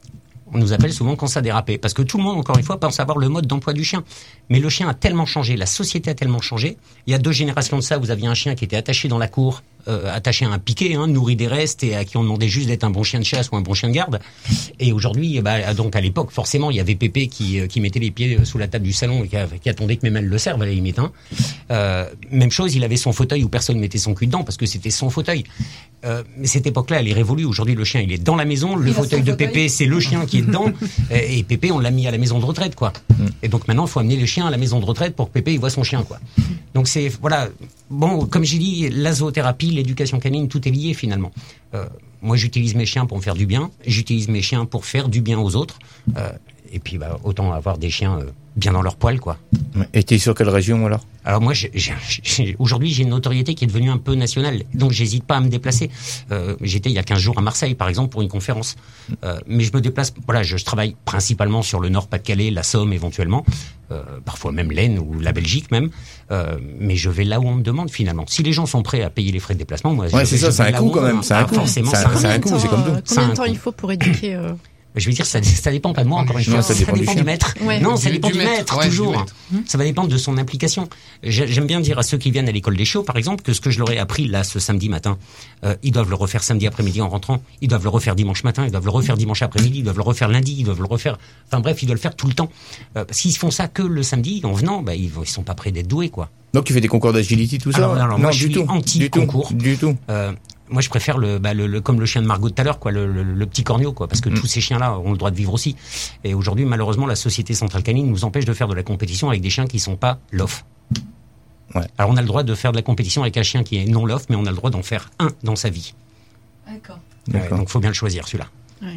[SPEAKER 8] On nous appelle souvent quand ça dérapait. Parce que tout le monde, encore une fois, pense avoir le mode d'emploi du chien. Mais le chien a tellement changé, la société a tellement changé. Il y a deux générations de ça, vous aviez un chien qui était attaché dans la cour, euh, attaché à un piquet, hein, nourri des restes, et à qui on demandait juste d'être un bon chien de chasse ou un bon chien de garde. Et aujourd'hui, bah, donc à l'époque, forcément, il y avait Pépé qui, euh, qui mettait les pieds sous la table du salon et qui, a- qui attendait que Mémel le serve à la limite. Hein. Euh, même chose, il avait son fauteuil où personne mettait son cul dedans parce que c'était son fauteuil. Euh, mais cette époque-là, elle est révolue. Aujourd'hui, le chien, il est dans la maison. Le
[SPEAKER 9] Il a
[SPEAKER 8] fauteuil
[SPEAKER 9] son
[SPEAKER 8] de
[SPEAKER 9] fauteuil.
[SPEAKER 8] Pépé, c'est le chien qui est dedans. et, et Pépé, on l'a mis à la maison de retraite, quoi. Et donc maintenant, il faut amener les chiens à la maison de retraite pour que Pépé il voit son chien, quoi. Donc c'est voilà. Bon, comme j'ai dit, la zoothérapie, l'éducation canine, tout est lié finalement. Euh, moi, j'utilise mes chiens pour me faire du bien. J'utilise mes chiens pour faire du bien aux autres. Euh, et puis, bah, autant avoir des chiens euh, bien dans leur poil, quoi.
[SPEAKER 10] Et t'es sur quelle région, alors?
[SPEAKER 8] Alors moi, j'ai- j'ai- j'ai- aujourd'hui, j'ai une notoriété qui est devenue un peu nationale, donc j'hésite pas à me déplacer. Euh, J'étais il y a quinze jours à Marseille, par exemple, pour une conférence. Euh, mais je me déplace, voilà, je, je travaille principalement sur le Nord-Pas-de-Calais, la Somme éventuellement, euh, parfois même l'Aisne ou la Belgique même. Euh, mais je vais là où on me demande finalement. Si les gens sont prêts à payer les frais de déplacement, moi,
[SPEAKER 10] Ouais,
[SPEAKER 8] je
[SPEAKER 10] c'est
[SPEAKER 8] vais-
[SPEAKER 10] ça,
[SPEAKER 8] je
[SPEAKER 10] c'est
[SPEAKER 8] vais
[SPEAKER 10] un
[SPEAKER 8] là
[SPEAKER 10] coût
[SPEAKER 8] où on
[SPEAKER 10] quand
[SPEAKER 8] me
[SPEAKER 10] même,
[SPEAKER 8] demande.
[SPEAKER 10] c'est un
[SPEAKER 8] Ah,
[SPEAKER 10] coût.
[SPEAKER 8] Forcément,
[SPEAKER 10] C'est
[SPEAKER 8] c'est
[SPEAKER 10] un-
[SPEAKER 8] un
[SPEAKER 10] c'est un
[SPEAKER 8] coût.
[SPEAKER 10] coût, c'est comme tout.
[SPEAKER 11] Euh,
[SPEAKER 8] C'est
[SPEAKER 11] Combien
[SPEAKER 8] un
[SPEAKER 11] de temps
[SPEAKER 8] coût.
[SPEAKER 11] il faut pour éduquer euh,
[SPEAKER 8] Je veux dire, ça, ça dépend pas de moi, encore une fois.
[SPEAKER 10] Non, ça dépend du chien.
[SPEAKER 8] maître.
[SPEAKER 11] Ouais.
[SPEAKER 8] Non, ça
[SPEAKER 4] Du-
[SPEAKER 8] dépend
[SPEAKER 4] du
[SPEAKER 8] du,
[SPEAKER 4] maître,
[SPEAKER 8] maître,
[SPEAKER 4] ouais, du
[SPEAKER 8] toujours.
[SPEAKER 4] maître.
[SPEAKER 8] Ça va dépendre de son implication. J'ai- J'aime bien dire à ceux qui viennent à l'école des chiots, par exemple, que ce que je leur ai appris là, ce samedi matin, euh, ils doivent le refaire samedi après-midi en rentrant, ils doivent le refaire dimanche matin, ils doivent le refaire dimanche après-midi, ils doivent le refaire lundi, ils doivent le refaire... Enfin bref, ils doivent le faire tout le temps. Euh, parce qu'ils font ça que le samedi, en venant, bah, ils, ils sont pas prêts d'être doués, quoi.
[SPEAKER 10] Donc tu fais des concours d'agility, tout ça?
[SPEAKER 8] Alors, alors, moi,
[SPEAKER 10] non,
[SPEAKER 8] je
[SPEAKER 10] du
[SPEAKER 8] suis
[SPEAKER 10] tout.
[SPEAKER 8] anti-concours.
[SPEAKER 10] Du tout. Du tout.
[SPEAKER 8] Euh, moi, je préfère le, bah, le, le comme le chien de Margot de tout à l'heure, quoi, le, le, le petit corneau, quoi, parce que
[SPEAKER 10] Mm.
[SPEAKER 8] tous ces chiens-là ont le droit de vivre aussi. Et aujourd'hui, malheureusement, la Société Centrale Canine nous empêche de faire de la compétition avec des chiens qui sont pas L O F.
[SPEAKER 10] Ouais.
[SPEAKER 8] Alors, on a le droit de faire de la compétition avec un chien qui est non L O F, mais on a le droit d'en faire un dans sa vie.
[SPEAKER 9] D'accord.
[SPEAKER 8] Ouais,
[SPEAKER 10] D'accord.
[SPEAKER 8] donc, faut bien le choisir, celui-là.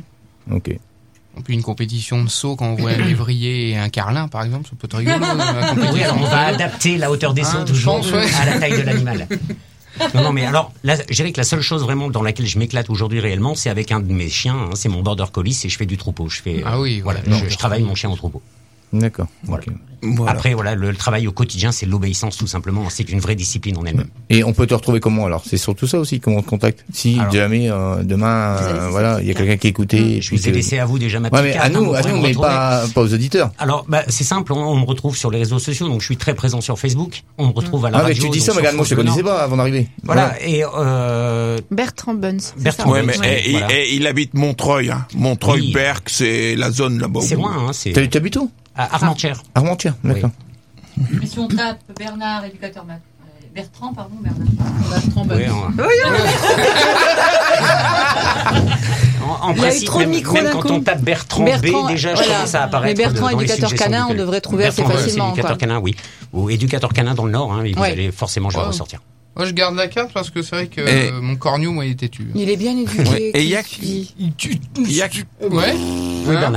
[SPEAKER 10] Ok.
[SPEAKER 4] Et puis une compétition de saut quand on voit un lévrier et un carlin, par exemple, ça peut être rigolo. la compétition.
[SPEAKER 8] Oui, alors on va adapter la hauteur des sauts
[SPEAKER 4] Ah, je
[SPEAKER 8] toujours
[SPEAKER 4] pense, ouais.
[SPEAKER 8] à la taille de l'animal. Non, non, mais alors, là, je dirais que la seule chose vraiment dans laquelle je m'éclate aujourd'hui réellement, c'est avec un de mes chiens, hein, c'est mon border collie, et je fais du troupeau. Je fais,
[SPEAKER 4] Ah
[SPEAKER 8] euh,
[SPEAKER 4] oui,
[SPEAKER 8] voilà,
[SPEAKER 4] ouais.
[SPEAKER 8] je, je travaille mon chien au troupeau.
[SPEAKER 10] D'accord.
[SPEAKER 8] Voilà.
[SPEAKER 10] Ok.
[SPEAKER 2] Voilà.
[SPEAKER 8] Après, voilà, le, le travail au quotidien, c'est l'obéissance tout simplement. C'est une vraie discipline en elle-même.
[SPEAKER 10] Et on peut te retrouver comment alors? C'est surtout ça aussi, comment on te contacte? Si
[SPEAKER 8] Alors-
[SPEAKER 10] jamais euh, demain, euh, voilà, il y a quelqu'un qui a écouté. et
[SPEAKER 8] Je
[SPEAKER 10] puis
[SPEAKER 8] vous ai
[SPEAKER 10] que-
[SPEAKER 8] laissé à vous déjà ma
[SPEAKER 10] Ouais,
[SPEAKER 8] petite
[SPEAKER 10] mais
[SPEAKER 8] carte.
[SPEAKER 10] à
[SPEAKER 8] hein,
[SPEAKER 10] nous,
[SPEAKER 8] vous
[SPEAKER 10] à
[SPEAKER 8] pourrez
[SPEAKER 10] nous,
[SPEAKER 8] me
[SPEAKER 10] mais
[SPEAKER 8] retrouver.
[SPEAKER 10] pas, pas aux auditeurs.
[SPEAKER 8] Alors, bah, c'est simple, on, on me retrouve sur les réseaux sociaux, donc je suis très présent sur Facebook. On me retrouve à la
[SPEAKER 10] Ah, mais
[SPEAKER 8] radio.
[SPEAKER 10] tu dis
[SPEAKER 8] donc
[SPEAKER 10] ça,
[SPEAKER 8] sur
[SPEAKER 10] mais regarde, moi je te
[SPEAKER 8] France Bleu
[SPEAKER 10] connaissais
[SPEAKER 8] Nord.
[SPEAKER 10] pas avant d'arriver.
[SPEAKER 8] Voilà, et euh,
[SPEAKER 11] Bertrand Buns. c'est
[SPEAKER 8] Bertrand
[SPEAKER 11] ça
[SPEAKER 2] Ouais, mais
[SPEAKER 8] Ouais,
[SPEAKER 2] eh,
[SPEAKER 8] voilà.
[SPEAKER 2] il, eh, il habite Montreuil, hein. Montreuil,
[SPEAKER 8] Oui.
[SPEAKER 2] Berck, c'est la zone là-bas. au
[SPEAKER 8] c'est
[SPEAKER 2] bout.
[SPEAKER 8] loin, hein, c'est
[SPEAKER 10] T'as- T'habites où?
[SPEAKER 8] à Armentières.
[SPEAKER 10] Armentières, d'accord.
[SPEAKER 9] Mais si on tape Bernard, éducateur mat- euh, Bertrand, pardon, Bernard.
[SPEAKER 6] Bertrand Buns.
[SPEAKER 8] Ouais, on- En, en
[SPEAKER 7] Il y a eu
[SPEAKER 8] principe,
[SPEAKER 7] trop de
[SPEAKER 8] même,
[SPEAKER 7] micros
[SPEAKER 8] même
[SPEAKER 7] d'un
[SPEAKER 8] quand
[SPEAKER 7] coup.
[SPEAKER 8] on tape Bertrand,
[SPEAKER 7] Bertrand,
[SPEAKER 8] B, déjà, je
[SPEAKER 7] voilà.
[SPEAKER 8] commence à apparaître.
[SPEAKER 7] Mais Bertrand,
[SPEAKER 8] de- dans les
[SPEAKER 7] éducateur
[SPEAKER 8] suggestions
[SPEAKER 7] canin,
[SPEAKER 8] de
[SPEAKER 7] on devrait trouver assez
[SPEAKER 8] Bertrand, ouais,
[SPEAKER 7] facilement,
[SPEAKER 8] éducateur
[SPEAKER 7] quoi.
[SPEAKER 8] canin, oui. Ou éducateur canin dans le Nord, hein, et vous
[SPEAKER 7] Ouais.
[SPEAKER 8] allez forcément, je vais
[SPEAKER 4] Ouais.
[SPEAKER 8] ressortir.
[SPEAKER 4] Moi, je garde la carte parce que c'est vrai que
[SPEAKER 2] Et-
[SPEAKER 4] euh, mon corneau, moi, il était tu.
[SPEAKER 7] Il est bien éduqué.
[SPEAKER 2] Ouais. Et il y a-
[SPEAKER 7] qu'est-ce qu'il dit
[SPEAKER 2] Il y a,
[SPEAKER 4] Ouais.
[SPEAKER 8] Oui,
[SPEAKER 4] Voilà.
[SPEAKER 8] Bernard.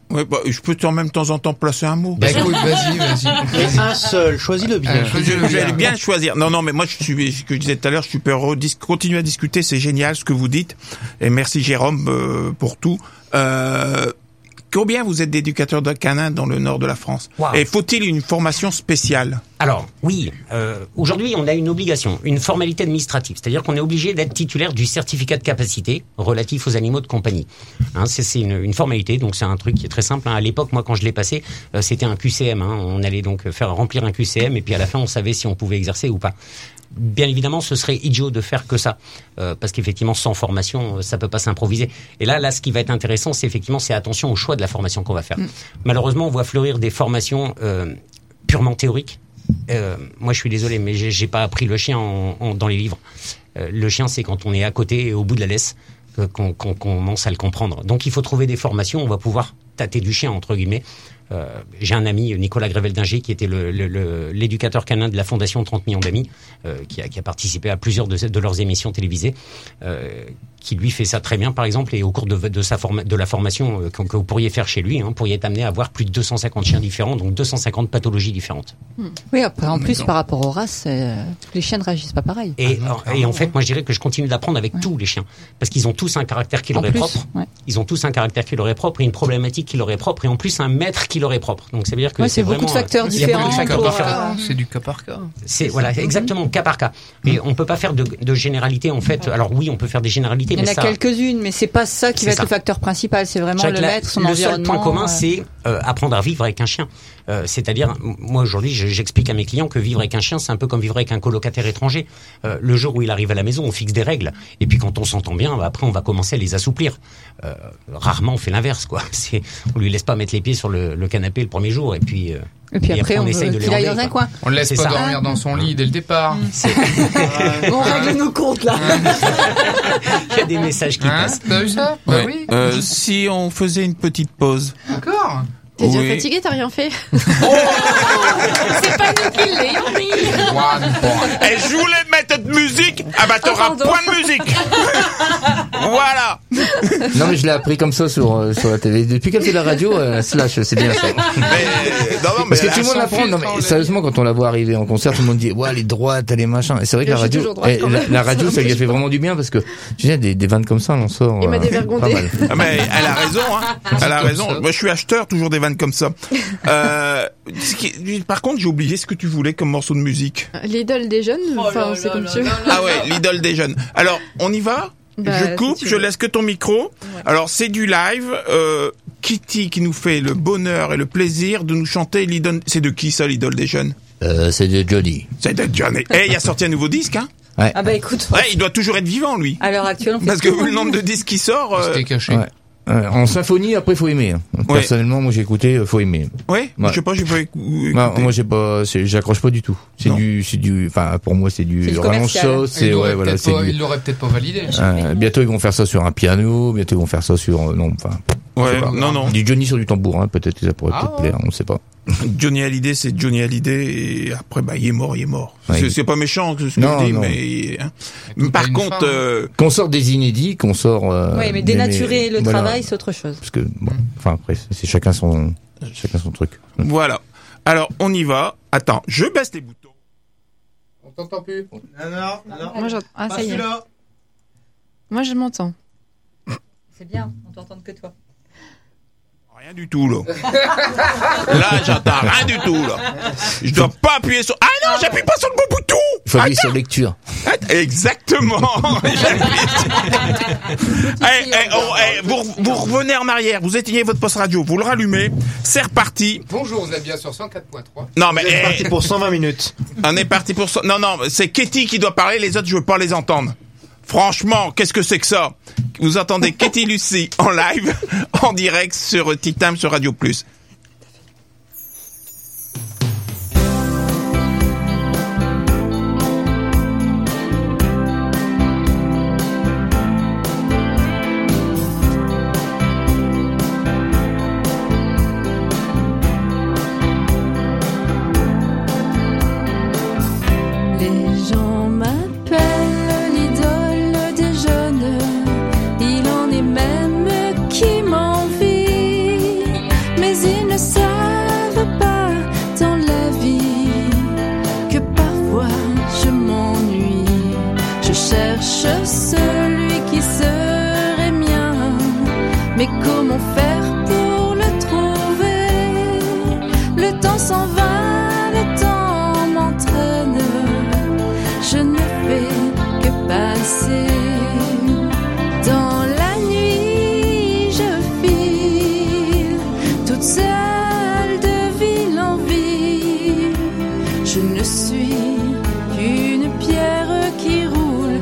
[SPEAKER 2] Ouais, bah, je peux en même de temps en temps placer un mot.
[SPEAKER 5] Bah écoute, vas-y, vas-y. Et un seul, choisis-le bien.
[SPEAKER 2] Je, je vais bien le choisir. Non, non, mais moi, je suis, ce que je disais tout à l'heure, je suis peur. Continuer à discuter, c'est génial ce que vous dites. Et merci Jérôme euh, pour tout. Euh, combien vous êtes d'éducateurs de canins dans le nord de la France? Wow. Et faut-il une formation spéciale?
[SPEAKER 8] Alors, oui. Euh, aujourd'hui, on a une obligation, une formalité administrative. C'est-à-dire qu'on est obligé d'être titulaire du certificat de capacité relatif aux animaux de compagnie. Hein, c'est, c'est une, une formalité, donc c'est un truc qui est très simple. Hein. À l'époque, moi, quand je l'ai passé, euh, c'était un Q C M. Hein. On allait donc faire remplir un Q C M et puis à la fin, on savait si on pouvait exercer ou pas. Bien évidemment, ce serait idiot de faire que ça, euh, parce qu'effectivement, sans formation, ça peut pas s'improviser. Et là, là, ce qui va être intéressant, c'est effectivement, c'est attention au choix de la formation qu'on va faire. Mm. Malheureusement, on voit fleurir des formations euh, purement théoriques. Euh, moi, je suis désolé, mais j'ai, j'ai pas appris le chien en, en, dans les livres. Euh, le chien, c'est quand on est à côté, au bout de la laisse, euh, qu'on, qu'on, qu'on commence à le comprendre. Donc, il faut trouver des formations. On va pouvoir tâter du chien, entre guillemets. Euh, j'ai un ami, Nicolas Grével-Dinger, qui était le, le, le, l'éducateur canin de la Fondation trente millions d'amis, euh, qui, a, qui a participé à plusieurs de, de leurs émissions télévisées, euh, qui lui fait ça très bien, par exemple, et au cours de, de, sa forma, de la formation euh, que, que vous pourriez faire chez lui, hein, vous pourriez être amené à avoir plus de deux cent cinquante chiens différents, donc deux cent cinquante pathologies différentes.
[SPEAKER 12] Oui, après, en plus, par rapport aux races, euh, les chiens ne réagissent pas pareil.
[SPEAKER 8] Et, ah, et en fait, moi, je dirais que je continue d'apprendre avec ouais. tous les chiens, parce qu'ils ont tous un caractère qui leur est propre. Ouais. Ils ont tous un caractère qui leur est propre et une problématique qui leur est propre, et en plus un maître qui leur est propre. Donc ça veut dire que
[SPEAKER 12] ouais,
[SPEAKER 8] c'est,
[SPEAKER 12] c'est
[SPEAKER 8] vraiment
[SPEAKER 12] beaucoup de facteurs différents.
[SPEAKER 4] C'est,
[SPEAKER 12] pour,
[SPEAKER 4] euh... c'est du cas par cas.
[SPEAKER 8] C'est voilà, exactement cas par cas. Et on peut pas faire de, de généralité en fait. Alors oui, on peut faire des généralités,
[SPEAKER 12] il y en
[SPEAKER 8] mais
[SPEAKER 12] a
[SPEAKER 8] ça...
[SPEAKER 12] quelques-unes, mais c'est pas ça qui
[SPEAKER 8] c'est
[SPEAKER 12] va être
[SPEAKER 8] ça.
[SPEAKER 12] le facteur principal. C'est vraiment
[SPEAKER 8] Chaque
[SPEAKER 12] le
[SPEAKER 8] la,
[SPEAKER 12] maître, son
[SPEAKER 8] le
[SPEAKER 12] environnement.
[SPEAKER 8] Le seul point commun,
[SPEAKER 12] euh...
[SPEAKER 8] c'est euh, apprendre à vivre avec un chien. Euh, c'est-à-dire, moi aujourd'hui, je, j'explique à mes clients que vivre avec un chien, c'est un peu comme vivre avec un colocataire étranger. Euh, le jour où il arrive à la maison, on fixe des règles, et puis quand on s'entend bien, bah, après on va commencer à les assouplir. Euh, rarement on fait l'inverse, quoi. C'est, on lui laisse pas mettre les pieds sur le, le canapé le premier jour, et puis. Euh,
[SPEAKER 12] Et puis
[SPEAKER 8] et
[SPEAKER 12] après,
[SPEAKER 8] après, on,
[SPEAKER 12] on
[SPEAKER 8] essaye de
[SPEAKER 12] qu'il aille dans un coin.
[SPEAKER 4] On le laisse
[SPEAKER 8] c'est
[SPEAKER 4] pas
[SPEAKER 8] ça.
[SPEAKER 4] dormir dans son lit dès le départ.
[SPEAKER 8] C'est...
[SPEAKER 12] on règle nos comptes là.
[SPEAKER 8] Il y a des messages qui
[SPEAKER 4] hein,
[SPEAKER 8] passent.
[SPEAKER 4] T'as vu ça?
[SPEAKER 2] Ouais.
[SPEAKER 4] Bah oui.
[SPEAKER 2] Euh, si on faisait une petite pause.
[SPEAKER 4] Encore?
[SPEAKER 11] T'es
[SPEAKER 2] oui.
[SPEAKER 11] déjà fatigué, t'as rien fait. Oh c'est pas nous qui l'ayons mis.
[SPEAKER 2] Et je voulais mettre de musique. Ah bah t'auras
[SPEAKER 11] oh,
[SPEAKER 2] point de musique. Voilà.
[SPEAKER 10] Non mais je l'ai appris comme ça sur euh, sur la télé. Depuis qu'elle fait la radio, euh, slash, c'est bien ça.
[SPEAKER 2] Mais, non, non, mais
[SPEAKER 10] parce que tout le monde l'apprend. Non mais sérieusement, quand on la voit arriver en concert, tout le monde dit ouais, elle est droite, elle est machin. Et c'est vrai que
[SPEAKER 11] et
[SPEAKER 10] la radio,
[SPEAKER 11] droite,
[SPEAKER 10] et la, la radio, ça lui a fait vraiment du bien parce que tu sais des, des vannes comme ça, on en sort.
[SPEAKER 11] Il m'a
[SPEAKER 10] euh,
[SPEAKER 11] dévergondé.
[SPEAKER 10] pas mal.
[SPEAKER 2] Ah, mais elle a raison. Hein. Elle a raison. Moi, je suis acheteur toujours des vannes comme ça. Euh, ce qui, par contre, j'ai oublié ce que tu voulais comme morceau de musique.
[SPEAKER 11] L'idole des jeunes.
[SPEAKER 9] Oh
[SPEAKER 11] enfin,
[SPEAKER 9] là
[SPEAKER 11] c'est
[SPEAKER 9] là
[SPEAKER 11] comme
[SPEAKER 9] là
[SPEAKER 11] tu veux.
[SPEAKER 9] là
[SPEAKER 2] Ah ouais, l'idole des jeunes. Alors, on y va?
[SPEAKER 11] Bah,
[SPEAKER 2] je coupe,
[SPEAKER 11] si tu
[SPEAKER 2] je
[SPEAKER 11] veux.
[SPEAKER 2] laisse que ton micro.
[SPEAKER 11] Ouais.
[SPEAKER 2] Alors, c'est du live. Euh, Kitty qui nous fait le bonheur et le plaisir de nous chanter l'idole. C'est de qui ça, l'idole des jeunes?
[SPEAKER 10] Euh, c'est de Johnny.
[SPEAKER 2] C'est de Johnny. Eh, il a sorti un nouveau disque, hein?
[SPEAKER 10] Ouais.
[SPEAKER 12] Ah bah écoute.
[SPEAKER 2] Ouais, il doit toujours être vivant, lui.
[SPEAKER 12] À l'heure actuelle, on fait
[SPEAKER 2] Parce que vu le nombre de disques qui sort. Euh...
[SPEAKER 4] C'était caché.
[SPEAKER 10] Ouais. Euh, en symphonie, après, faut aimer. Hein.
[SPEAKER 2] Ouais.
[SPEAKER 10] Personnellement, moi, j'ai écouté, euh, faut aimer.
[SPEAKER 2] Ouais,
[SPEAKER 10] Ouais.
[SPEAKER 2] je sais pas, j'ai pas écou- écouté.
[SPEAKER 10] Non, moi, j'ai pas, c'est, j'accroche pas du tout. C'est
[SPEAKER 2] Non.
[SPEAKER 10] du, c'est du, enfin, pour moi, c'est du,
[SPEAKER 12] C'est du
[SPEAKER 10] vraiment
[SPEAKER 12] commercial.
[SPEAKER 10] sauce, c'est,
[SPEAKER 4] Il l'aurait
[SPEAKER 10] ouais, voilà,
[SPEAKER 4] peut-être
[SPEAKER 10] c'est
[SPEAKER 4] pas-
[SPEAKER 10] du,
[SPEAKER 4] Il l'aurait peut-être pas validé.
[SPEAKER 10] euh, bientôt, ils vont faire ça sur un piano, bientôt, ils vont faire ça sur, euh, non, enfin,
[SPEAKER 2] Ouais,
[SPEAKER 10] pas.
[SPEAKER 2] non, non.
[SPEAKER 10] du Johnny sur du tambour, hein, peut-être que ça pourrait
[SPEAKER 4] Ah
[SPEAKER 10] peut-être
[SPEAKER 4] ouais.
[SPEAKER 10] plaire, on sait pas.
[SPEAKER 2] Johnny Hallyday, c'est Johnny Hallyday, et après, bah, il est mort, il est mort.
[SPEAKER 10] Ouais,
[SPEAKER 2] c'est,
[SPEAKER 10] il-
[SPEAKER 2] c'est pas méchant ce que
[SPEAKER 10] Non,
[SPEAKER 2] je dis,
[SPEAKER 10] non.
[SPEAKER 2] mais, hein.
[SPEAKER 4] tout
[SPEAKER 2] Par
[SPEAKER 4] a une
[SPEAKER 2] contre,
[SPEAKER 4] fin.
[SPEAKER 2] euh,
[SPEAKER 10] Qu'on sort des inédits, qu'on sort, euh,
[SPEAKER 12] Oui, mais dénaturer le
[SPEAKER 10] voilà.
[SPEAKER 12] travail, c'est autre chose.
[SPEAKER 10] Parce que, bon, enfin, après, c'est- c'est chacun son, chacun son truc.
[SPEAKER 2] voilà. Alors, on y va. Attends, je baisse les boutons.
[SPEAKER 4] On t'entend plus.
[SPEAKER 5] Non, non, non.
[SPEAKER 11] Moi, j'entends. Ah,
[SPEAKER 5] Pas
[SPEAKER 11] ça y est.
[SPEAKER 5] celui-là.
[SPEAKER 11] Moi, je m'entends.
[SPEAKER 9] C'est bien, on t'entend que toi.
[SPEAKER 2] Rien du tout, là. Là, j'entends rien du tout, là. Je dois pas appuyer sur... Ah non, j'appuie pas sur le bon bouton!
[SPEAKER 10] Il faut appuyer sur lecture.
[SPEAKER 2] Attends, exactement! Eh, eh, oh, eh, vous, vous revenez en arrière, vous éteignez votre poste radio, vous le rallumez, c'est reparti.
[SPEAKER 4] Bonjour, vous êtes bien sur cent quatre point trois.
[SPEAKER 2] Non, mais,
[SPEAKER 5] C'est
[SPEAKER 2] eh,
[SPEAKER 5] parti pour cent vingt minutes.
[SPEAKER 2] on est parti pour ça. Non, non, c'est Katie qui doit parler, les autres, je veux pas les entendre. Franchement, qu'est-ce que c'est que ça? Vous entendez Katie Lucie en live, en direct sur Tea Time sur Radio Plus.
[SPEAKER 13] Les gens m'appellent l'idole des jeunes. Il en est même qui m'envie. qui serait mien. Mais comment faire pour le trouver? Le temps s'en va, le temps m'entraîne. Je ne fais que passer. Dans la nuit, je file toute seule de ville en ville. Je ne suis qu'une pierre qui roule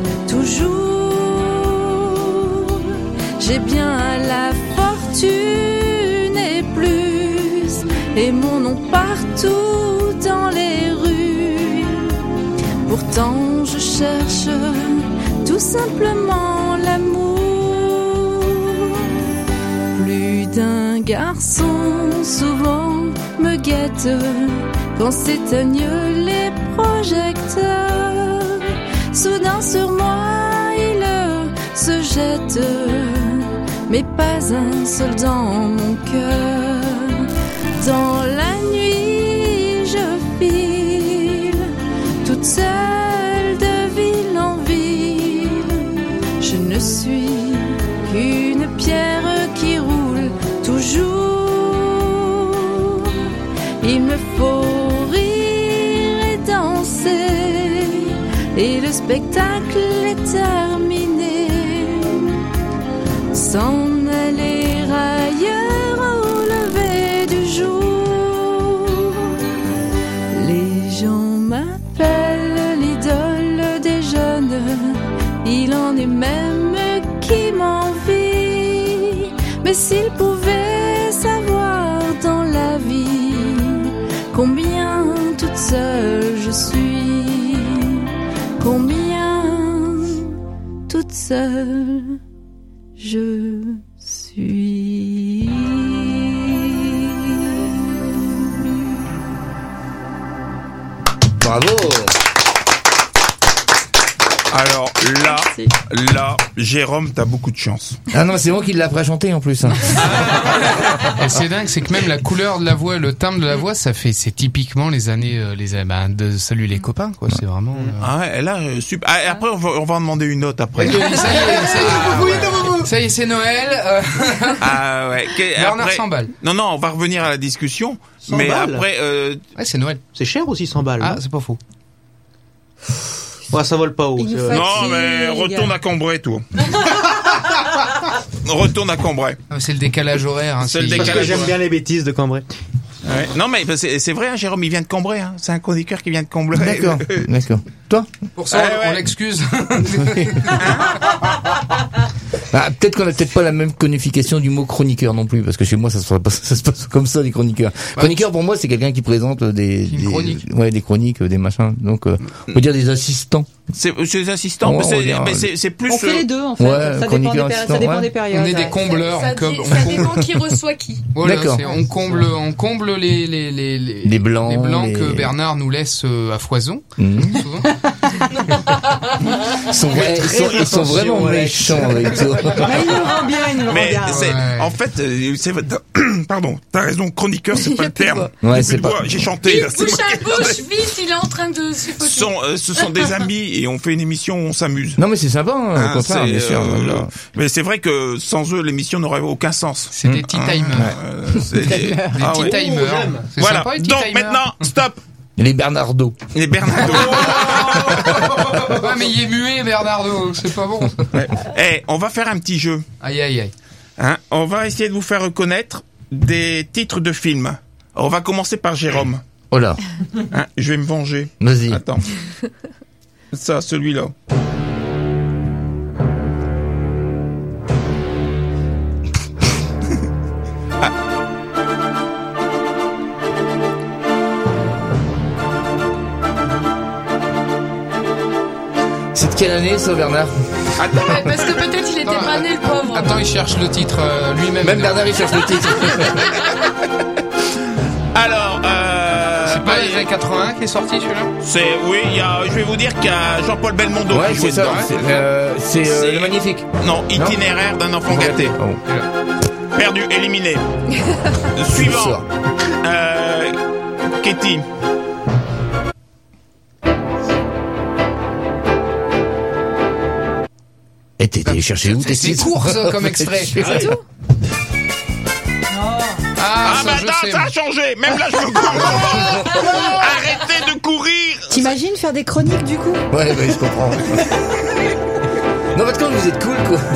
[SPEAKER 13] toujours. J'ai bien la fortune et plus, et mon nom partout dans les rues. Pourtant je cherche tout simplement l'amour. Plus d'un garçon souvent me guette quand s'éteignent les projecteurs. Soudain sur moi il se jette, mais pas un seul dans mon cœur. Dans la nuit je file toute seule de ville en ville. Je ne suis qu'une pierre qui roule toujours. Il me faut rire et danser, et le spectacle est terminé. S'en aller ailleurs au lever du jour. Les gens m'appellent l'idole des jeunes. Il en est même qui m'envie. Mais s'ils pouvaient savoir dans la vie combien toute seule je suis, combien toute seule je suis.
[SPEAKER 10] Bravo.
[SPEAKER 2] Alors là, là, Jérôme, t'as beaucoup de chance.
[SPEAKER 10] Ah non, c'est moi qui l'ai appris à chanter en plus. Hein.
[SPEAKER 4] Et c'est dingue, c'est que même la couleur de la voix, le timbre de la voix, ça fait, c'est typiquement les années, euh, les années bah, de Salut les copains, quoi. C'est vraiment. Euh...
[SPEAKER 2] Ah ouais, là, euh, super. Ah, après, on va, on va en demander une autre après.
[SPEAKER 4] Ça y est, ça y est, ça y est, c'est Noël. Euh...
[SPEAKER 2] Ah ouais.
[SPEAKER 4] Bernard cent balles.
[SPEAKER 2] Non, non, on va revenir à la discussion.
[SPEAKER 5] cent
[SPEAKER 2] mais
[SPEAKER 5] balles.
[SPEAKER 2] après, euh...
[SPEAKER 4] ouais, c'est Noël.
[SPEAKER 5] C'est cher aussi cent balles.
[SPEAKER 4] Ah,
[SPEAKER 5] non
[SPEAKER 4] c'est pas faux.
[SPEAKER 5] Ouais, ça vole pas haut.
[SPEAKER 6] Il
[SPEAKER 5] c'est
[SPEAKER 6] nous
[SPEAKER 5] vrai.
[SPEAKER 2] non, mais retourne à Cambrai, toi. Retourne à Cambrai.
[SPEAKER 4] Ah, c'est le décalage horaire. Hein,
[SPEAKER 2] c'est le
[SPEAKER 5] Parce
[SPEAKER 2] décalage
[SPEAKER 5] que j'aime
[SPEAKER 2] horaire.
[SPEAKER 5] bien les bêtises de Cambrai.
[SPEAKER 2] Ouais. Non, mais c'est, c'est vrai, hein, Jérôme, il vient de Cambrai. Hein. C'est un chroniqueur qui vient de Cambrai.
[SPEAKER 10] D'accord, d'accord. Toi?
[SPEAKER 4] Pour ça,
[SPEAKER 2] Ah,
[SPEAKER 4] on,
[SPEAKER 2] ouais.
[SPEAKER 4] on l'excuse.
[SPEAKER 10] Ah, peut-être qu'on a peut-être pas la même conification du mot chroniqueur non plus, parce que chez moi ça se passe, ça se passe comme ça, les chroniqueurs.
[SPEAKER 4] Bah,
[SPEAKER 10] Chroniqueur pour moi c'est quelqu'un qui présente des,
[SPEAKER 4] Une
[SPEAKER 10] des
[SPEAKER 4] chronique.
[SPEAKER 10] ouais, des chroniques, des machins. Donc euh, on peut dire des assistants.
[SPEAKER 2] C'est, c'est les assistants,
[SPEAKER 10] Ouais,
[SPEAKER 2] mais,
[SPEAKER 10] on
[SPEAKER 2] c'est,
[SPEAKER 10] dirait-
[SPEAKER 2] mais c'est, c'est plus.
[SPEAKER 7] On fait
[SPEAKER 2] euh,
[SPEAKER 7] les deux en fait.
[SPEAKER 10] Ouais,
[SPEAKER 7] ça dépend, des,
[SPEAKER 10] chroniqueur,
[SPEAKER 7] péri-
[SPEAKER 10] assistant,
[SPEAKER 7] ça dépend
[SPEAKER 10] ouais.
[SPEAKER 7] des périodes.
[SPEAKER 4] On est des
[SPEAKER 7] ouais.
[SPEAKER 4] combleurs.
[SPEAKER 11] Ça,
[SPEAKER 4] on com-
[SPEAKER 11] dit-
[SPEAKER 4] on
[SPEAKER 11] ça
[SPEAKER 4] comble.
[SPEAKER 11] dépend qui reçoit qui.
[SPEAKER 4] Voilà,
[SPEAKER 10] D'accord.
[SPEAKER 4] c'est- on comble, on comble les les les les,
[SPEAKER 10] Les blancs,
[SPEAKER 4] les blancs
[SPEAKER 10] les-
[SPEAKER 4] que Bernard nous laisse euh, à foison.
[SPEAKER 10] Mmh.
[SPEAKER 4] Souvent.
[SPEAKER 10] Ils sont, vra- ils sont, ils sont vraiment
[SPEAKER 5] attention,
[SPEAKER 10] méchants avec toi.
[SPEAKER 7] Mais il nous rend bien, il nous rend
[SPEAKER 2] Mais
[SPEAKER 7] bien.
[SPEAKER 2] c'est,
[SPEAKER 4] Ouais.
[SPEAKER 2] en fait, euh, c'est, t'as- pardon, t'as raison, chroniqueur, c'est pas le terme.
[SPEAKER 10] Ouais,
[SPEAKER 2] J'ai
[SPEAKER 10] c'est
[SPEAKER 2] plus de
[SPEAKER 10] pas-
[SPEAKER 2] voix, j'ai chanté.
[SPEAKER 11] Il
[SPEAKER 2] Là, c'est
[SPEAKER 11] bouche
[SPEAKER 2] moi
[SPEAKER 11] à
[SPEAKER 2] qui-
[SPEAKER 11] bouche, vite, il est en train de
[SPEAKER 2] Ce
[SPEAKER 11] suffoquer.
[SPEAKER 2] sont, euh, ce sont des amis et on fait une émission, on s'amuse.
[SPEAKER 10] Non mais c'est sympa, hein,
[SPEAKER 2] Hein,
[SPEAKER 10] au contraire,
[SPEAKER 2] c'est,
[SPEAKER 10] bien sûr.
[SPEAKER 2] euh,
[SPEAKER 10] voilà.
[SPEAKER 2] mais c'est vrai que sans eux, l'émission n'aurait aucun sens.
[SPEAKER 4] C'est des tea timers.
[SPEAKER 2] Euh, c'est des,
[SPEAKER 4] Des
[SPEAKER 2] ah
[SPEAKER 4] tea
[SPEAKER 2] ouais.
[SPEAKER 4] timers.
[SPEAKER 5] j'aime.
[SPEAKER 4] C'est
[SPEAKER 2] Voilà.
[SPEAKER 4] sympa, les tea
[SPEAKER 2] Donc
[SPEAKER 4] timers.
[SPEAKER 2] maintenant, stop.
[SPEAKER 10] Les Bernardo.
[SPEAKER 2] Les Bernardo.
[SPEAKER 4] Ouais, mais il est muet, Bernardo. C'est pas bon. ça.
[SPEAKER 2] Ouais. Eh, on va faire un petit jeu.
[SPEAKER 4] Aïe, aïe, aïe.
[SPEAKER 2] Hein, on va essayer de vous faire reconnaître des titres de films. On va commencer par Jérôme.
[SPEAKER 10] Oh là,
[SPEAKER 2] Hein, je vais me venger.
[SPEAKER 10] vas-y.
[SPEAKER 2] Attends. Ça, celui-là.
[SPEAKER 10] C'est de quelle année ça, Bernard?
[SPEAKER 2] Attends.
[SPEAKER 11] Ouais, parce que peut-être il était
[SPEAKER 4] Attends,
[SPEAKER 11] pas né, le pauvre.
[SPEAKER 4] Attends, il cherche le titre euh, lui-même.
[SPEAKER 10] Même Bernard il cherche le titre.
[SPEAKER 2] Alors, euh,
[SPEAKER 4] C'est pas les années quatre-vingts qui est sorti celui-là?
[SPEAKER 2] c'est, oui, il y a, je vais vous dire qu'il y a Jean-Paul Belmondo
[SPEAKER 10] Ouais,
[SPEAKER 2] qui joue
[SPEAKER 10] c'est ça.
[SPEAKER 2] dedans.
[SPEAKER 10] C'est euh, c'est, euh,
[SPEAKER 2] C'est-
[SPEAKER 10] le magnifique.
[SPEAKER 2] Non, itinéraire d'un enfant gâté.
[SPEAKER 10] Oh.
[SPEAKER 2] Perdu, éliminé.
[SPEAKER 10] Ça.
[SPEAKER 2] Suivant. Euh, Katie.
[SPEAKER 10] Et t'es t'es cherché où tes
[SPEAKER 4] C'est
[SPEAKER 10] titres
[SPEAKER 4] court, ça, comme extrait. C'est tout.
[SPEAKER 2] Ah,
[SPEAKER 4] ça,
[SPEAKER 2] bah
[SPEAKER 4] je
[SPEAKER 2] attends,
[SPEAKER 4] sais,
[SPEAKER 2] ça
[SPEAKER 4] moi.
[SPEAKER 2] a changé. Même là, je me cours. Arrêtez de courir.
[SPEAKER 7] T'imagines faire des chroniques du coup?
[SPEAKER 10] Ouais, ouais, je comprends. Non, parce que vous êtes cool, quoi.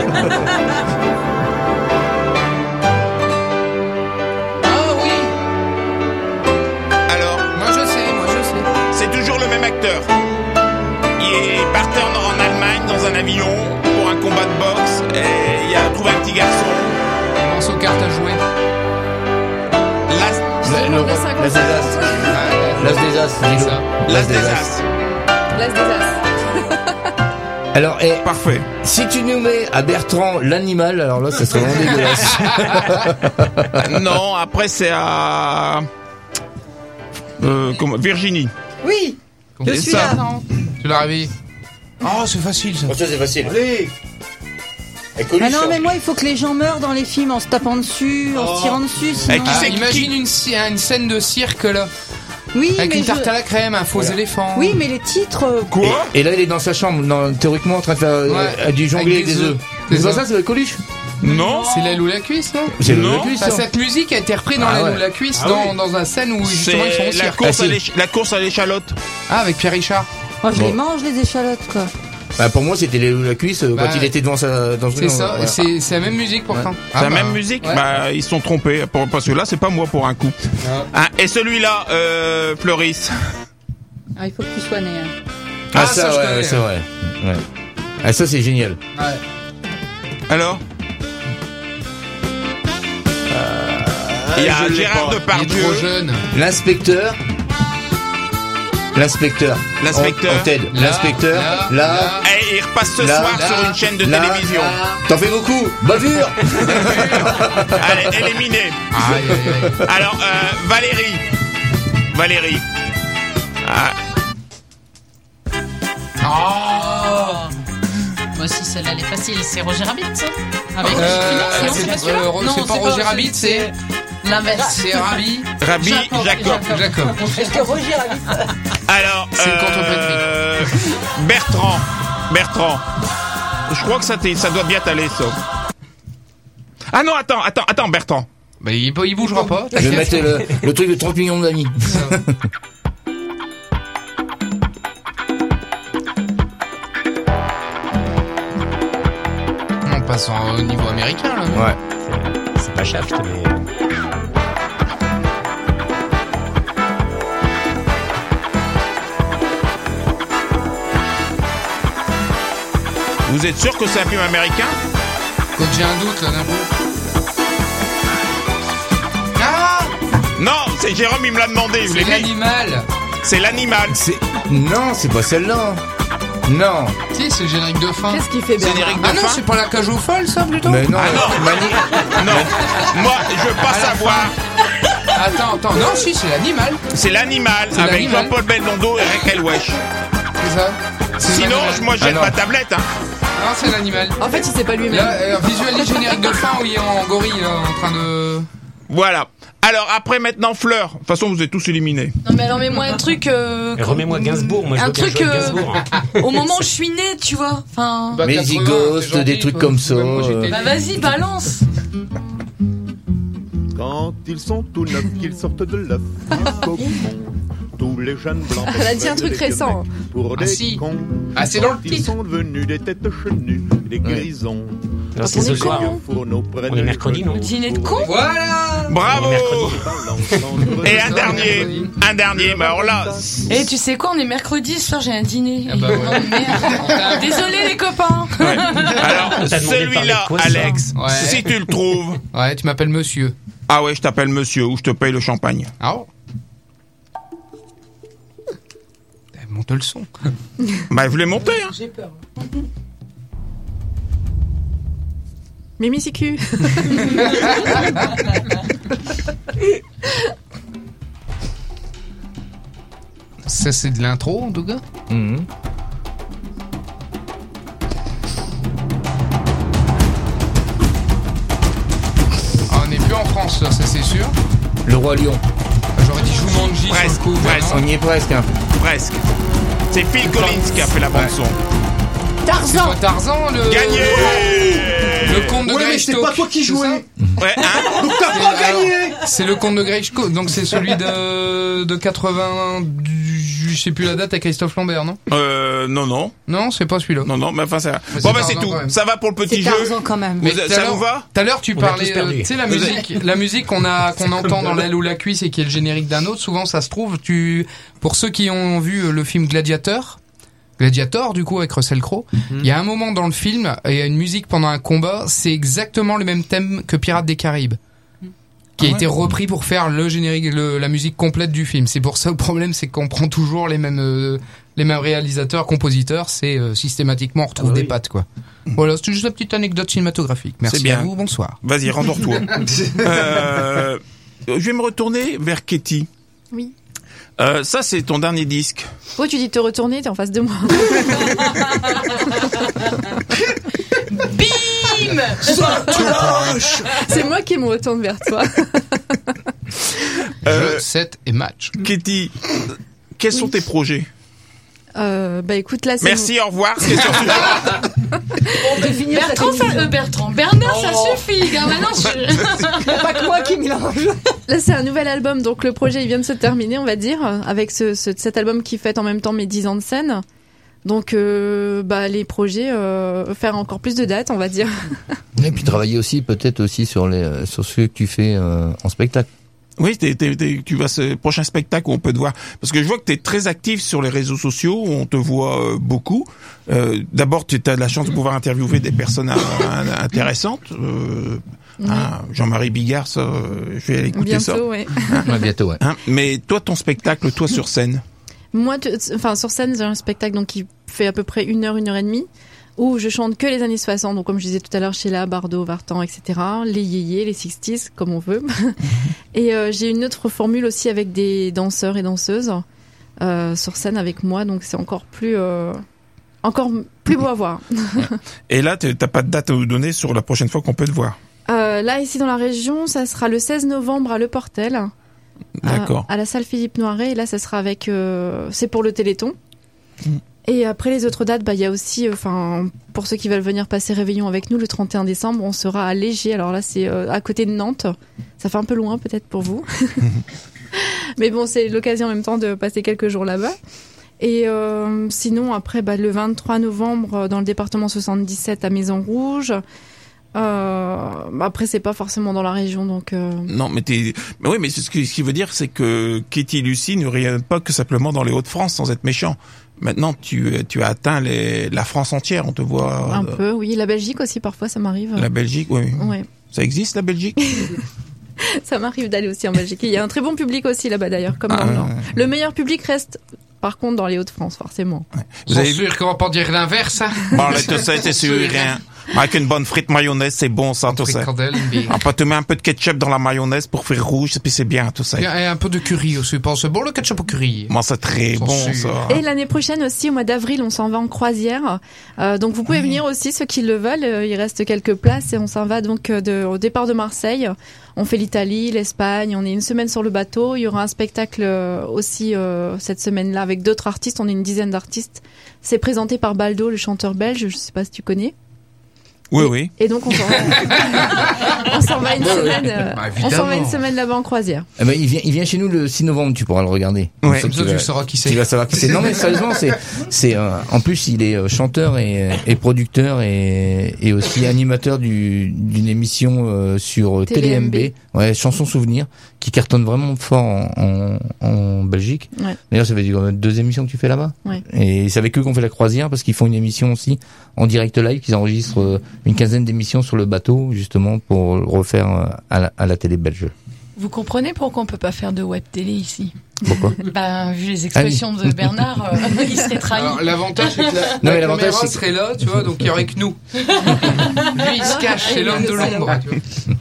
[SPEAKER 4] Ah oui.
[SPEAKER 2] Alors,
[SPEAKER 4] Moi je sais, moi je sais.
[SPEAKER 2] c'est toujours le même acteur. Il est parti en, en Allemagne dans un avion pour un combat de boxe et il a trouvé un petit garçon.
[SPEAKER 4] Pense aux cartes à jouer.
[SPEAKER 2] L'as,
[SPEAKER 10] Le- le- L'as des As. L'As des As, dis-le.
[SPEAKER 4] Ça.
[SPEAKER 2] l'as des As.
[SPEAKER 11] L'as des As.
[SPEAKER 10] Alors, eh,
[SPEAKER 2] Parfait.
[SPEAKER 10] si tu nous mets à Bertrand l'animal, alors là, ça serait vraiment dégueulasse.
[SPEAKER 2] Non, après c'est à euh, comment Virginie.
[SPEAKER 7] Oui, je
[SPEAKER 2] C'est
[SPEAKER 7] suis
[SPEAKER 2] ça.
[SPEAKER 7] là.
[SPEAKER 4] Tu l'as réveillé. Oh, c'est facile ça.
[SPEAKER 10] Ça, c'est facile. Allez.
[SPEAKER 7] Ah non, mais moi, il faut que les gens meurent dans les films en se tapant dessus, en se tirant dessus, sinon...
[SPEAKER 2] Eh, qui
[SPEAKER 4] Ah,
[SPEAKER 2] c'est qui-
[SPEAKER 4] imagine une, ci- une scène de cirque là.
[SPEAKER 7] Oui,
[SPEAKER 4] Avec
[SPEAKER 7] mais
[SPEAKER 4] une tarte
[SPEAKER 7] je-
[SPEAKER 4] à la crème, un faux éléphant.
[SPEAKER 7] Oui, mais les titres... euh,
[SPEAKER 2] Quoi?
[SPEAKER 10] Et là, il est dans sa chambre, non, théoriquement, en train de faire euh,
[SPEAKER 4] Ouais.
[SPEAKER 10] euh, du jongler
[SPEAKER 4] Avec
[SPEAKER 10] avec
[SPEAKER 4] des
[SPEAKER 10] des
[SPEAKER 4] œufs.
[SPEAKER 10] œufs.
[SPEAKER 4] Des
[SPEAKER 10] C'est pas
[SPEAKER 4] œufs.
[SPEAKER 10] ça, c'est la Coluche?
[SPEAKER 2] Non.
[SPEAKER 4] C'est l'aile ou la cuisse, non?
[SPEAKER 10] C'est le
[SPEAKER 2] Non.
[SPEAKER 10] la cuisse,
[SPEAKER 4] Bah,
[SPEAKER 10] ça.
[SPEAKER 4] cette musique a été reprise dans
[SPEAKER 10] Ah
[SPEAKER 4] l'aile
[SPEAKER 10] ouais.
[SPEAKER 4] ou la cuisse
[SPEAKER 2] Ah
[SPEAKER 4] dans,
[SPEAKER 2] oui.
[SPEAKER 4] dans un scène où justement ils sont au
[SPEAKER 2] C'est la
[SPEAKER 4] cirque.
[SPEAKER 2] course,
[SPEAKER 10] Ah,
[SPEAKER 2] à
[SPEAKER 10] si.
[SPEAKER 2] l'éch- la course à l'échalote.
[SPEAKER 4] Ah, avec Pierre Richard.
[SPEAKER 7] Oh, je
[SPEAKER 10] Bon.
[SPEAKER 7] les mange, les échalotes, quoi.
[SPEAKER 10] Bah, pour moi, c'était les- la cuisse euh,
[SPEAKER 4] Bah,
[SPEAKER 10] quand il était devant sa, dans
[SPEAKER 4] C'est ça, et c'est c'est la même musique pourtant.
[SPEAKER 2] C'est
[SPEAKER 4] Ah,
[SPEAKER 2] la
[SPEAKER 4] bah,
[SPEAKER 2] même musique.
[SPEAKER 4] ouais.
[SPEAKER 2] Bah ils se sont trompés pour- parce que là c'est pas moi pour un coup. Ah, et celui-là, euh, Floris.
[SPEAKER 7] Ah, il faut que tu sois né. hein.
[SPEAKER 10] Ah,
[SPEAKER 4] Ah,
[SPEAKER 10] ça,
[SPEAKER 4] ça, je
[SPEAKER 10] ouais,
[SPEAKER 4] connais.
[SPEAKER 10] ouais, c'est vrai. Ouais. Ah, ça, c'est génial.
[SPEAKER 4] Ouais.
[SPEAKER 2] Alors Il y a
[SPEAKER 10] je l'ai
[SPEAKER 2] Gérard
[SPEAKER 10] pas.
[SPEAKER 4] Il est
[SPEAKER 2] Depardieu.
[SPEAKER 4] trop jeune.
[SPEAKER 10] L'inspecteur. L'inspecteur.
[SPEAKER 2] L'inspecteur.
[SPEAKER 10] En, en Ted.
[SPEAKER 4] Là,
[SPEAKER 10] L'inspecteur.
[SPEAKER 4] là,
[SPEAKER 10] Là.
[SPEAKER 4] là.
[SPEAKER 2] Et il repasse ce
[SPEAKER 10] Là,
[SPEAKER 2] soir
[SPEAKER 4] là,
[SPEAKER 2] sur une chaîne de
[SPEAKER 10] là,
[SPEAKER 2] télévision.
[SPEAKER 10] T'en fais beaucoup. Bavure.
[SPEAKER 2] Allez, éliminé.
[SPEAKER 4] Aïe, aïe, aïe.
[SPEAKER 2] Alors, euh, Valérie. Valérie. Ah,
[SPEAKER 9] Oh Moi aussi, celle-là, elle est facile. C'est Roger Rabbit, ça Avec
[SPEAKER 4] Euh,
[SPEAKER 9] non,
[SPEAKER 4] c'est
[SPEAKER 9] c'est pas
[SPEAKER 4] euh,
[SPEAKER 9] celui-là
[SPEAKER 4] Ro-
[SPEAKER 9] Non,
[SPEAKER 4] c'est pas Roger Rabbit, c'est
[SPEAKER 9] l'inverse.
[SPEAKER 4] c'est Rabi.
[SPEAKER 2] Rabi,
[SPEAKER 9] Jacob.
[SPEAKER 2] Jacob.
[SPEAKER 4] Jacob.
[SPEAKER 7] Est-ce que Roger a
[SPEAKER 2] Alors,
[SPEAKER 4] C'est le contre-Patrick.
[SPEAKER 2] euh, Bertrand. Bertrand. Je crois que ça, t'est- ça doit bien t'aller, ça. Ah non, attends, attends, attends, Bertrand.
[SPEAKER 4] Bah, il, il bougera pas.
[SPEAKER 10] Je vais mettre le, le truc de trente millions d'amis.
[SPEAKER 4] On passe en- au niveau américain là.
[SPEAKER 10] Ouais.
[SPEAKER 8] C'est- C'est pas Shaft, mais.
[SPEAKER 2] Vous êtes sûr que c'est un film américain?
[SPEAKER 4] Quand j'ai un doute là d'un coup. Ah,
[SPEAKER 2] Non, c'est Jérôme, il me l'a demandé. je l'ai
[SPEAKER 4] c'est
[SPEAKER 2] mis.
[SPEAKER 4] l'animal.
[SPEAKER 2] C'est l'animal.
[SPEAKER 10] C'est... Non, c'est pas celle-là. Non.
[SPEAKER 4] Si, c'est le générique de fin.
[SPEAKER 11] Qu'est-ce qu'il fait Bernard
[SPEAKER 2] Générique de
[SPEAKER 4] Ah non,
[SPEAKER 2] fin.
[SPEAKER 4] c'est pas la cage aux folles ça plutôt.
[SPEAKER 10] Mais non.
[SPEAKER 2] Ah non.
[SPEAKER 10] Mani-
[SPEAKER 2] Non, moi, je veux pas
[SPEAKER 4] À la
[SPEAKER 2] savoir.
[SPEAKER 4] Attends, attends, non, si, c'est l'animal.
[SPEAKER 2] C'est l'animal
[SPEAKER 4] C'est
[SPEAKER 2] avec
[SPEAKER 4] l'animal.
[SPEAKER 2] Jean-Paul Belmondo et Raquel Wesh.
[SPEAKER 4] C'est ça. C'est
[SPEAKER 2] Sinon,
[SPEAKER 4] l'animal.
[SPEAKER 2] moi,
[SPEAKER 10] Ah
[SPEAKER 2] jette
[SPEAKER 10] non.
[SPEAKER 2] ma tablette. Hein.
[SPEAKER 4] Non, c'est l'animal.
[SPEAKER 11] En fait, il sait pas lui-même.
[SPEAKER 4] Là, euh, visualise générique de fin où il est en gorille là, en train de.
[SPEAKER 2] Voilà. Alors, après, maintenant, Fleur. De toute façon, vous êtes tous éliminés.
[SPEAKER 11] Non, mais alors, mets-moi un truc. euh,
[SPEAKER 8] Et remets-moi Gainsbourg, moi je
[SPEAKER 11] un
[SPEAKER 8] veux bien
[SPEAKER 11] truc
[SPEAKER 8] jouer
[SPEAKER 11] euh,
[SPEAKER 8] Gainsbourg.
[SPEAKER 11] au moment où je suis née, tu vois. Enfin.
[SPEAKER 4] Bah,
[SPEAKER 10] Magic
[SPEAKER 4] quatre-vingts,
[SPEAKER 10] Ghost,
[SPEAKER 4] c'est gentil,
[SPEAKER 10] des trucs
[SPEAKER 4] quoi.
[SPEAKER 10] comme ça,
[SPEAKER 4] Même moi, j'étais
[SPEAKER 10] euh.
[SPEAKER 11] Bah,
[SPEAKER 4] né.
[SPEAKER 11] vas-y, balance.
[SPEAKER 3] Quand ils sont tout neufs, qu'ils sortent de l'œuf, cocon, tous les jeunes blancs.
[SPEAKER 11] Elle a dit un truc récent.
[SPEAKER 3] Pour
[SPEAKER 4] Ah,
[SPEAKER 3] des
[SPEAKER 4] si.
[SPEAKER 3] cons.
[SPEAKER 4] Ah, c'est dans le
[SPEAKER 3] Ils
[SPEAKER 4] titre.
[SPEAKER 3] sont devenus des têtes chenues, des grisons.
[SPEAKER 8] Non, c'est ce soir. On est mercredi, non
[SPEAKER 11] Dîner de con.
[SPEAKER 4] Voilà.
[SPEAKER 2] Bravo.
[SPEAKER 3] mercredi.
[SPEAKER 2] Et un dernier. Un dernier. Mais alors là.
[SPEAKER 11] Et tu sais quoi, on est mercredi, ce soir j'ai un dîner.
[SPEAKER 4] Ah bah ouais.
[SPEAKER 11] Oh merde. Désolé les copains.
[SPEAKER 2] Ouais. Alors,
[SPEAKER 8] On t'a demandé de parler
[SPEAKER 2] celui-là,
[SPEAKER 8] de quoi, ça
[SPEAKER 2] Alex,
[SPEAKER 4] Ouais.
[SPEAKER 2] si tu le trouves.
[SPEAKER 4] Ouais, tu m'appelles monsieur.
[SPEAKER 2] Ah ouais, je t'appelle monsieur ou je te paye le champagne.
[SPEAKER 4] Ah oh. Eh, monte le son.
[SPEAKER 2] Bah, je l'ai monté, hein.
[SPEAKER 11] J'ai peur.
[SPEAKER 7] Mimi Sicu.
[SPEAKER 4] Ça, c'est de l'intro en tout cas.
[SPEAKER 10] Mhm.
[SPEAKER 4] Ah, on n'est plus en France, là, ça c'est sûr.
[SPEAKER 10] Le Roi Lion.
[SPEAKER 4] J'aurais dit Jumanji sur le
[SPEAKER 2] Presque,
[SPEAKER 4] coup.
[SPEAKER 2] presque.
[SPEAKER 4] vraiment.
[SPEAKER 10] On y est presque. Hein.
[SPEAKER 2] Presque. C'est Phil Collins qui a fait la bande son.
[SPEAKER 7] Tarzan.
[SPEAKER 4] C'est pas Tarzan, le...
[SPEAKER 2] Gagné.
[SPEAKER 4] Le conte de
[SPEAKER 5] Ouais, mais
[SPEAKER 4] Greystoke.
[SPEAKER 5] c'est pas toi qui jouais.
[SPEAKER 2] Ouais, hein.
[SPEAKER 5] Donc t'as
[SPEAKER 4] C'est-
[SPEAKER 5] pas
[SPEAKER 4] alors,
[SPEAKER 5] gagné.
[SPEAKER 4] C'est le conte de Greystoke, donc c'est celui de, de quatre-vingts, du- je sais plus la date, à Christophe Lambert, non?
[SPEAKER 2] Euh, non, non.
[SPEAKER 4] Non, c'est pas celui-là.
[SPEAKER 2] Non, non, mais enfin, ça.
[SPEAKER 4] Mais
[SPEAKER 2] Bon,
[SPEAKER 4] c'est
[SPEAKER 2] bah, c'est
[SPEAKER 4] Tarzan,
[SPEAKER 2] tout.
[SPEAKER 4] quand même.
[SPEAKER 2] Ça va pour le petit
[SPEAKER 7] C'est
[SPEAKER 2] jeu.
[SPEAKER 7] Tarzan quand même.
[SPEAKER 2] Vous-
[SPEAKER 4] tout à
[SPEAKER 2] ça
[SPEAKER 4] l'heure-
[SPEAKER 2] vous va?
[SPEAKER 4] Tout à l'heure, tu
[SPEAKER 8] On a
[SPEAKER 4] parlais,
[SPEAKER 8] tous perdu.
[SPEAKER 4] euh, tu sais, la musique, la musique qu'on a, qu'on entend dans l'aile ou la cuisse et qui est le générique d'un autre, souvent ça se trouve, tu, pour ceux qui ont vu euh, le film Gladiator, Gladiator, du coup, avec Russell Crowe, il y a un moment dans le film, il y a une musique pendant un combat, c'est exactement le même thème que Pirates des Caraïbes. Qui a
[SPEAKER 2] Ah ouais.
[SPEAKER 4] été repris pour faire le générique, le- la musique complète du film. C'est pour ça que le problème, c'est qu'on prend toujours les mêmes, euh, les mêmes réalisateurs, compositeurs, c'est euh, systématiquement on retrouve
[SPEAKER 5] Ah bah
[SPEAKER 4] des
[SPEAKER 5] oui.
[SPEAKER 4] pattes, quoi. Voilà, c'est juste une petite anecdote cinématographique. Merci
[SPEAKER 2] C'est bien.
[SPEAKER 4] à vous, bonsoir.
[SPEAKER 2] Vas-y, rendors-toi. euh, je vais me retourner vers Katie.
[SPEAKER 11] Oui.
[SPEAKER 2] Euh, ça, c'est ton dernier disque.
[SPEAKER 11] Pourquoi tu dis te retourner, t'es en face de moi. Bim. C'est moi qui me retourne vers toi.
[SPEAKER 2] Euh,
[SPEAKER 4] Jeu, set et match.
[SPEAKER 2] Katie, quels sont tes projets?
[SPEAKER 11] Euh, bah écoute, là c'est
[SPEAKER 2] Merci, au revoir. Question suivante.
[SPEAKER 7] On peut finir cette
[SPEAKER 9] Bertrand, ça,
[SPEAKER 7] émission.
[SPEAKER 9] euh, Bertrand, Bernard, ça suffit. Hein, maintenant, je...
[SPEAKER 7] Pas que moi qui mélange.
[SPEAKER 11] Là, c'est un nouvel album, donc le projet il vient de se terminer, on va dire, avec ce, ce- cet album qui fête en même temps mes dix ans de scène. Donc, euh, bah, les projets, euh, faire encore plus de dates, on va dire.
[SPEAKER 10] Et puis travailler aussi peut-être aussi sur les euh, sur ce que tu fais euh, en spectacle.
[SPEAKER 2] Oui, t'es, t'es, t'es- tu vas ce prochain spectacle où on peut te voir. Parce que je vois que tu es très actif sur les réseaux sociaux, où on te voit euh, beaucoup. Euh, d'abord, tu as de la chance de pouvoir interviewer des personnes euh, intéressantes. Euh,
[SPEAKER 11] Oui.
[SPEAKER 2] hein, Jean-Marie Bigard, ça, euh, je vais aller écouter ça.
[SPEAKER 11] Bientôt, ouais.
[SPEAKER 10] Ouais, bientôt, ouais.
[SPEAKER 2] Hein, mais toi, ton spectacle, toi sur scène,
[SPEAKER 11] Moi, tu- enfin, sur scène, j'ai un spectacle donc qui fait à peu près une heure, une heure et demie, où je chante que les années soixante. Donc, comme je disais tout à l'heure, Sheila, Bardot, Vartan, et cetera. Les yéyés, les sixties, comme on veut. Et euh, j'ai une autre formule aussi avec des danseurs et danseuses euh, sur scène avec moi. Donc, c'est encore plus, euh, encore plus beau à voir.
[SPEAKER 2] et là, t'as t'as pas de date à nous donner sur la prochaine fois qu'on peut te voir.
[SPEAKER 11] Euh, là, ici dans la région, ça sera le seize novembre à Le Portel.
[SPEAKER 2] D'accord.
[SPEAKER 11] À, à la salle Philippe Noiret. Et là, ça sera avec. Euh, c'est pour le Téléthon. Et après les autres dates, bah il y a aussi, enfin, pour ceux qui veulent venir passer Réveillon avec nous, le trente et un décembre, on sera à Léger. Alors là, c'est euh, à côté de Nantes. Ça fait un peu loin peut-être pour vous, mais bon, c'est l'occasion en même temps de passer quelques jours là-bas. Et euh, sinon, après, bah, le vingt-trois novembre, dans le département soixante-dix-sept à Maison Rouge. Euh, après, c'est pas forcément dans la région, donc. Euh...
[SPEAKER 2] Non, mais t'es, mais oui, mais ce qui, ce qui veut dire, c'est que Katie Lucie ne rayonne pas que simplement dans les Hauts-de-France, sans être méchant. Maintenant, tu, tu as atteint les, la France entière, on te voit.
[SPEAKER 11] Un
[SPEAKER 2] euh,
[SPEAKER 11] peu, oui. La Belgique aussi, parfois, ça m'arrive.
[SPEAKER 2] La Belgique, oui.
[SPEAKER 11] Ouais.
[SPEAKER 2] Ça existe, la Belgique?
[SPEAKER 11] Ça m'arrive d'aller aussi en Belgique. Il y a un très bon public aussi là-bas d'ailleurs, comme dans le Nord. Le meilleur public reste, par contre, dans les Hauts-de-France, forcément.
[SPEAKER 2] Vous avez
[SPEAKER 4] sûr qu'on va pas dire l'inverse, hein?
[SPEAKER 2] Bon, là, tout ça, c'est sûr, rien. Avec une bonne frite mayonnaise, c'est bon, ça, tout ça. Après, tu mets un peu de ketchup dans la mayonnaise pour faire rouge, puis c'est bien, tout ça.
[SPEAKER 4] Et un peu de curry aussi, pense. Bon, le ketchup au curry.
[SPEAKER 2] Moi, c'est très
[SPEAKER 4] Sans
[SPEAKER 2] bon,
[SPEAKER 4] sûr.
[SPEAKER 2] ça.
[SPEAKER 11] Et l'année prochaine aussi, au mois d'avril, on s'en va en croisière. Euh, donc vous pouvez venir aussi, ceux qui le veulent. Euh, Il reste quelques places et on s'en va donc euh, de, au départ de Marseille. On fait l'Italie, l'Espagne. On est une semaine sur le bateau. Il y aura un spectacle euh, aussi euh, cette semaine-là avec d'autres artistes. On est une dizaine d'artistes. C'est présenté par Baldo, le chanteur belge. Je sais pas si tu connais.
[SPEAKER 2] Oui,
[SPEAKER 11] et,
[SPEAKER 2] oui.
[SPEAKER 11] Et donc on s'en va, on s'en va une semaine, euh,
[SPEAKER 10] Bah,
[SPEAKER 11] on s'en va une semaine là-bas en croisière.
[SPEAKER 10] Eh ben, il vient, il vient chez nous le six novembre, tu pourras le regarder.
[SPEAKER 2] Ouais.
[SPEAKER 10] Comme
[SPEAKER 4] ça, tu sauras qui c'est.
[SPEAKER 10] Tu vas savoir qui c'est. Non, mais sérieusement, c'est, c'est, euh, en plus, il est euh, chanteur et, et producteur et, et aussi animateur du, d'une émission euh, sur
[SPEAKER 11] Télé
[SPEAKER 10] Télé M
[SPEAKER 11] M
[SPEAKER 10] B.
[SPEAKER 11] B.
[SPEAKER 10] Ouais, Chanson Souvenir, qui cartonne vraiment fort en, en, en Belgique.
[SPEAKER 11] Ouais.
[SPEAKER 10] D'ailleurs, ça fait euh, deux émissions que tu fais là-bas.
[SPEAKER 11] Ouais.
[SPEAKER 10] Et c'est avec eux qu'on fait la croisière parce qu'ils font une émission aussi en direct live, qu'ils enregistrent euh, une quinzaine d'émissions sur le bateau, justement, pour le refaire euh, à la, à la télé belge.
[SPEAKER 9] Vous comprenez pourquoi on peut pas faire de web télé ici?
[SPEAKER 10] Pourquoi?
[SPEAKER 9] Ben, vu les expressions
[SPEAKER 10] Ah oui.
[SPEAKER 9] de Bernard, euh, il serait trahi.
[SPEAKER 4] Alors, l'avantage, c'est que la,
[SPEAKER 10] Non,
[SPEAKER 4] la
[SPEAKER 10] mais l'avantage,
[SPEAKER 4] caméra
[SPEAKER 10] c'est que-
[SPEAKER 4] serait là, tu vois, donc il y aurait que nous. Lui, il se cache, c'est l'homme de l'ombre. tu vois.